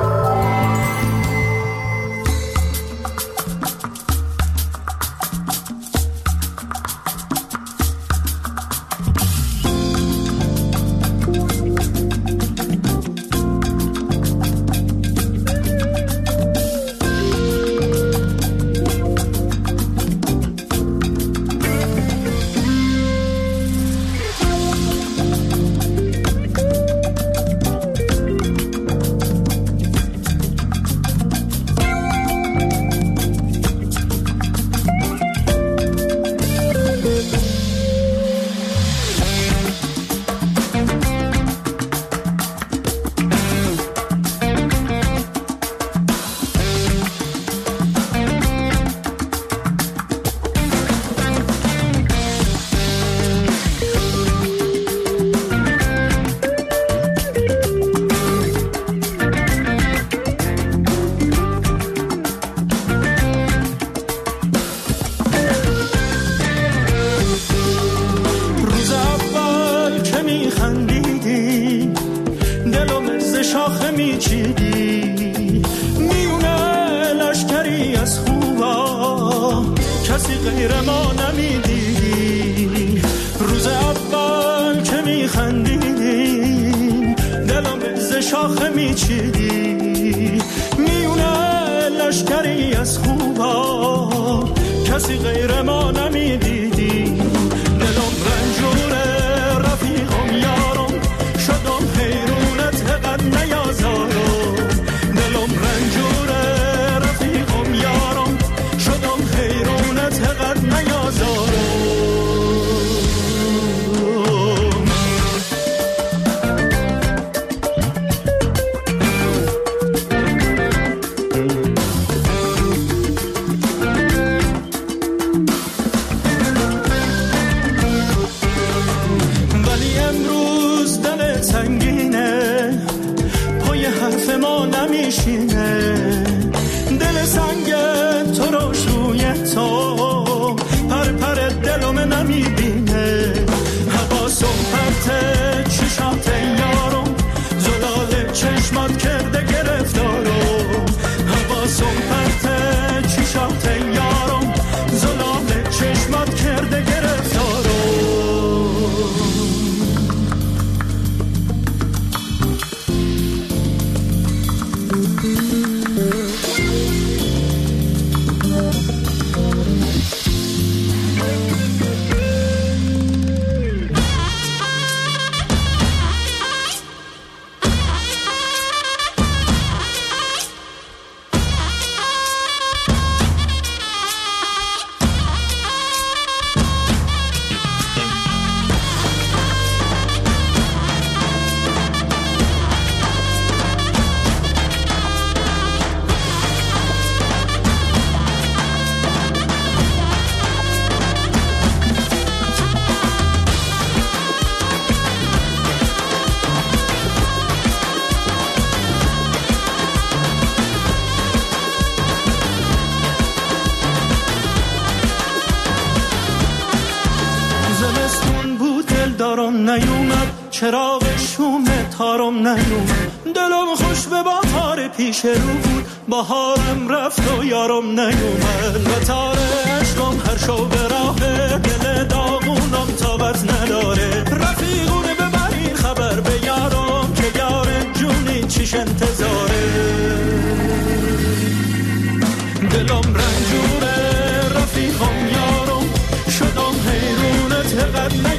چراغ شوم تارم نیومد، دلم خوش به بهار پیش رو بود، بهارم رفت و یارم نیومد، و تار عشقم هر شو به راه دل داغونم تابت نداره، رفیقونه ببرین خبر به یارم که یار جونی چیش انتظاره، دلم رنجوره رفیقم یارم شدم حیرونت قد